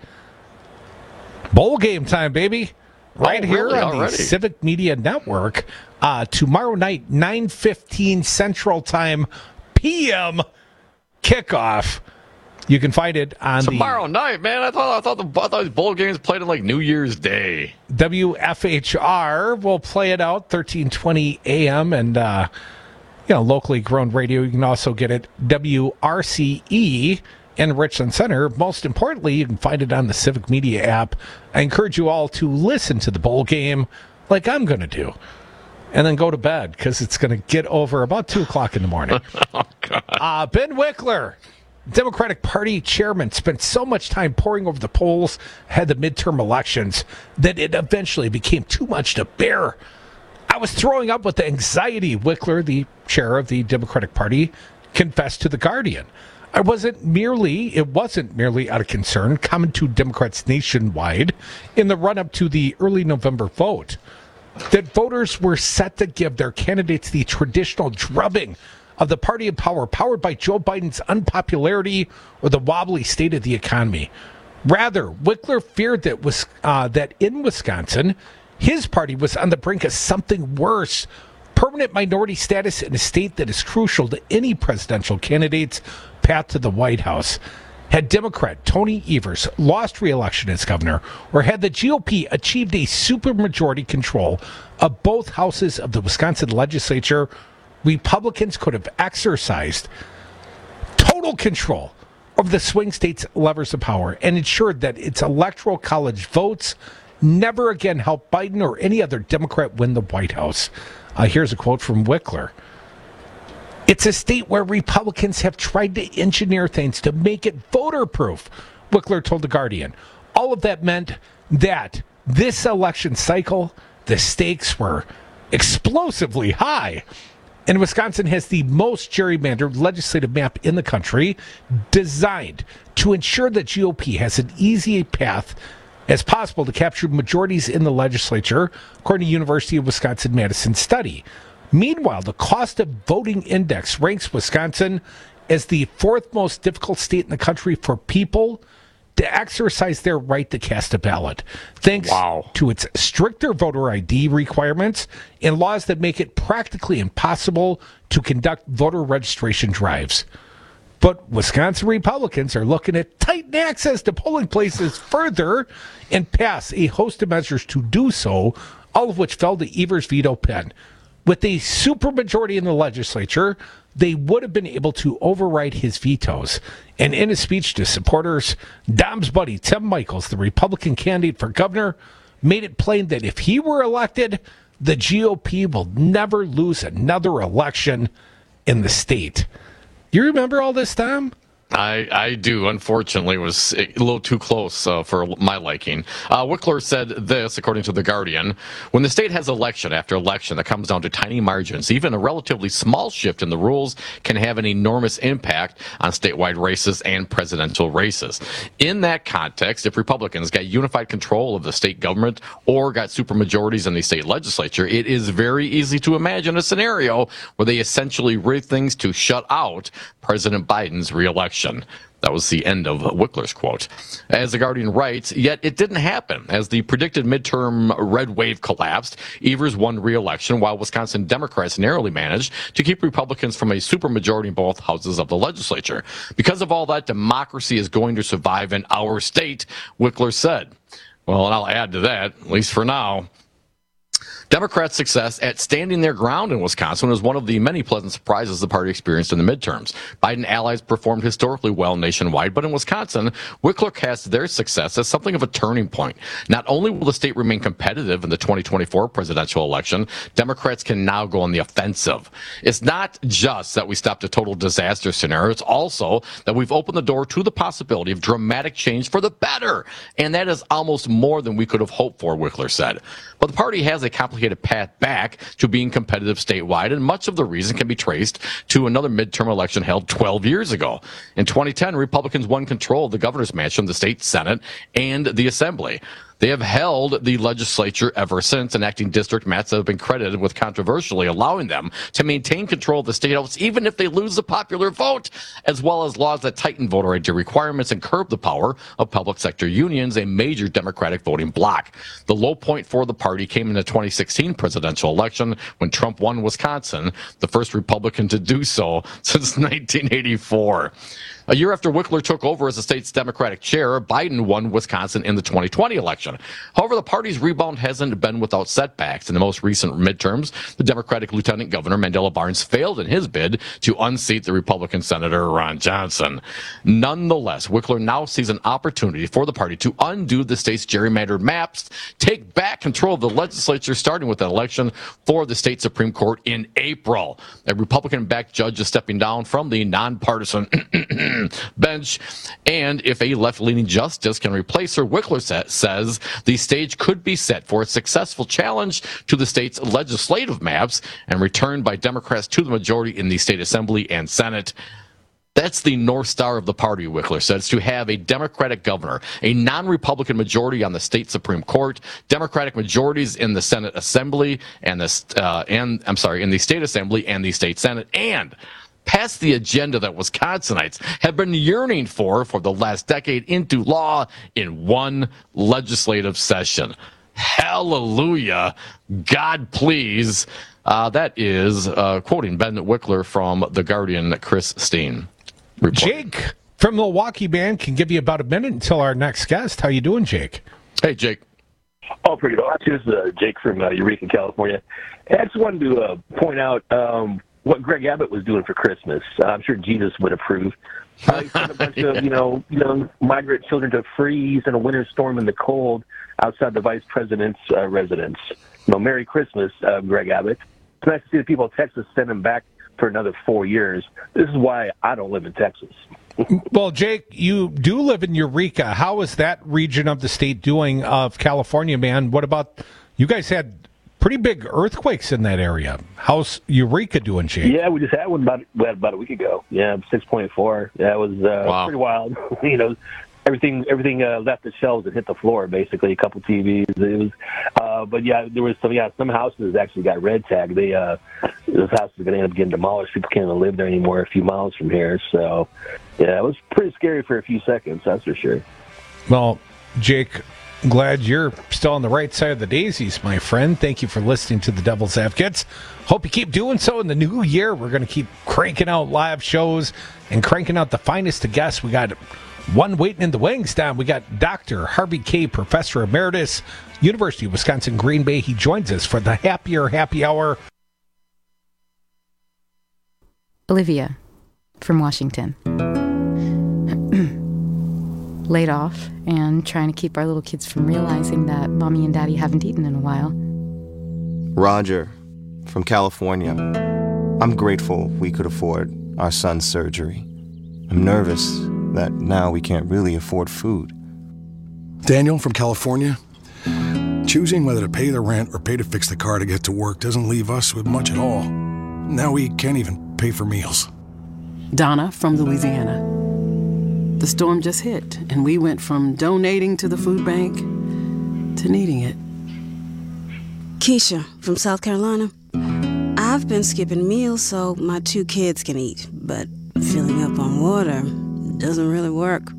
Bowl game time, baby. Right oh, here really? on Already? the Civic Media Network. Uh, tomorrow night, nine fifteen Central Time P M kickoff. You can find it on tomorrow the night, man. I thought I thought the I thought these bowl games played on like New Year's Day. W F H R will play it out thirteen twenty A M and uh, you know, locally grown radio. You can also get it W R C E in Richland Center. Most importantly, you can find it on the Civic Media app. I encourage you all to listen to the bowl game like I'm going to do, and then go to bed because it's going to get over about two o'clock in the morning. Oh God! Uh, Ben Wickler, Democratic Party chairman, spent so much time poring over the polls ahead of the midterm elections that it eventually became too much to bear. I was throwing up with anxiety, Wickler, the chair of the Democratic Party, confessed to The Guardian. I wasn't merely, it wasn't merely out of concern common to Democrats nationwide in the run-up to the early November vote, that voters were set to give their candidates the traditional drubbing of the party in power, powered by Joe Biden's unpopularity or the wobbly state of the economy. Rather, Wickler feared that was uh, that in Wisconsin, his party was on the brink of something worse, permanent minority status in a state that is crucial to any presidential candidate's path to the White House. Had Democrat Tony Evers lost re-election as governor, or had the G O P achieved a supermajority control of both houses of the Wisconsin legislature, Republicans could have exercised total control over the swing state's levers of power and ensured that its electoral college votes never again help Biden or any other Democrat win the White House. Uh, here's a quote from Wickler. It's a state where Republicans have tried to engineer things to make it voter-proof, Wickler told The Guardian. All of that meant that this election cycle, the stakes were explosively high. And Wisconsin has the most gerrymandered legislative map in the country, designed to ensure that G O P has an easy path as possible to capture majorities in the legislature, according to University of Wisconsin-Madison study. Meanwhile, the cost of voting index ranks Wisconsin as the fourth most difficult state in the country for people to exercise their right to cast a ballot, thanks wow. to its stricter voter I D requirements and laws that make it practically impossible to conduct voter registration drives. But Wisconsin Republicans are looking at tighten access to polling places further and pass a host of measures to do so, all of which fell to Evers' veto pen. With a supermajority in the legislature, they would have been able to override his vetoes. And in a speech to supporters, Dom's buddy, Tim Michels, the Republican candidate for governor, made it plain that if he were elected, the G O P will never lose another election in the state. You remember all this, Tom? I, I do. Unfortunately, it was a little too close uh, for my liking. Uh, Wickler said this, according to The Guardian, when the state has election after election that comes down to tiny margins, even a relatively small shift in the rules can have an enormous impact on statewide races and presidential races. In that context, if Republicans got unified control of the state government or got supermajorities in the state legislature, it is very easy to imagine a scenario where they essentially rig things to shut out President Biden's reelection. That was the end of Wickler's quote. As The Guardian writes, yet it didn't happen. As the predicted midterm red wave collapsed, Evers won re-election while Wisconsin Democrats narrowly managed to keep Republicans from a supermajority in both houses of the legislature. Because of all that, democracy is going to survive in our state, Wickler said. Well, and I'll add to that, at least for now, Democrats' success at standing their ground in Wisconsin was one of the many pleasant surprises the party experienced in the midterms. Biden allies performed historically well nationwide, but in Wisconsin, Wickler cast their success as something of a turning point. Not only will the state remain competitive in the twenty twenty-four presidential election, Democrats can now go on the offensive. It's not just that we stopped a total disaster scenario, it's also that we've opened the door to the possibility of dramatic change for the better. And that is almost more than we could have hoped for, Wickler said. But the party has a complicated path back to being competitive statewide, and much of the reason can be traced to another midterm election held twelve years ago. In twenty ten, Republicans won control of the governor's mansion, the state Senate, and the Assembly. They have held the legislature ever since, enacting district maps that have been credited with controversially allowing them to maintain control of the state house even if they lose the popular vote, as well as laws that tighten voter I D requirements and curb the power of public sector unions, a major Democratic voting bloc. The low point for the party came in the twenty sixteen presidential election when Trump won Wisconsin, the first Republican to do so since nineteen eighty-four. A year after Wickler took over as the state's Democratic chair, Biden won Wisconsin in the twenty twenty election. However, the party's rebound hasn't been without setbacks. In the most recent midterms, the Democratic Lieutenant Governor Mandela Barnes failed in his bid to unseat the Republican Senator Ron Johnson. Nonetheless, Wickler now sees an opportunity for the party to undo the state's gerrymandered maps, take back control of the legislature, starting with an election for the state Supreme Court in April. A Republican-backed judge is stepping down from the nonpartisan bench, and if a left-leaning justice can replace her, Wickler sa- says the stage could be set for a successful challenge to the state's legislative maps and returned by Democrats to the majority in the state Assembly and Senate. That's the North Star of the party, Wickler says, to have a Democratic governor, a non-Republican majority on the state Supreme Court, Democratic majorities in the Senate Assembly and the uh, and I'm sorry, in the state Assembly and the state Senate, and pass the agenda that Wisconsinites have been yearning for for the last decade into law in one legislative session. Hallelujah. God please. Uh, that is uh, quoting Ben Wickler from The Guardian, Chris Steen. Report. Jake from Milwaukee Band can give you about a minute until our next guest. How you doing, Jake? Hey, Jake. Oh, pretty good. This is uh, Jake from uh, Eureka, California. I just wanted to uh, point out um, what Greg Abbott was doing for Christmas. Uh, I'm sure Jesus would approve. Uh, he sent a bunch of, you know, young migrant children to freeze in a winter storm in the cold outside the vice president's uh, residence. You know, Merry Christmas, uh, Greg Abbott. It's nice to see the people of Texas send him back for another four years. This is why I don't live in Texas. Well, Jake, you do live in Eureka. How is that region of the state doing of California, man? What about, you guys had pretty big earthquakes in that area. How's Eureka doing, Jake? Yeah, we just had one about, we had about a week ago. Yeah, six point four. Yeah, it was uh, wow. pretty wild. you know, everything everything uh, left the shelves and hit the floor, basically, a couple T Vs. It was, uh, but yeah, there was some, yeah, some houses actually got red tagged. They, uh, those houses are going to end up getting demolished. People can't even live there anymore a few miles from here. So, yeah, it was pretty scary for a few seconds, that's for sure. Well, Jake, Glad you're still on the right side of the daisies, my friend. Thank you for listening to the Devil's Advocates. Hope you keep doing so in the new year. We're going to keep cranking out live shows and cranking out the finest of guests. We got one waiting in the wings, Don. We got Doctor Harvey Kaye, Professor Emeritus, University of Wisconsin, Green Bay. He joins us for the Happier Happy Hour. Olivia from Washington. Laid off and trying to keep our little kids from realizing that mommy and daddy haven't eaten in a while. Roger from California. I'm grateful we could afford our son's surgery. I'm nervous that now we can't really afford food. Daniel from California. Choosing whether to pay the rent or pay to fix the car to get to work doesn't leave us with much at all. Now we can't even pay for meals. Donna from Louisiana. The storm just hit, and we went from donating to the food bank to needing it. Keisha from South Carolina. I've been skipping meals so my two kids can eat, but filling up on water doesn't really work.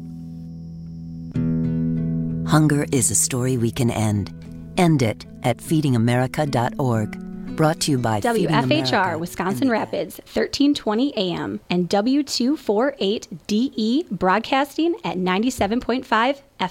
Hunger is a story we can end. End it at feeding america dot org. Brought to you by W F H R Wisconsin Rapids, thirteen twenty A M, and W two forty-eight D E Broadcasting at ninety-seven point five F M.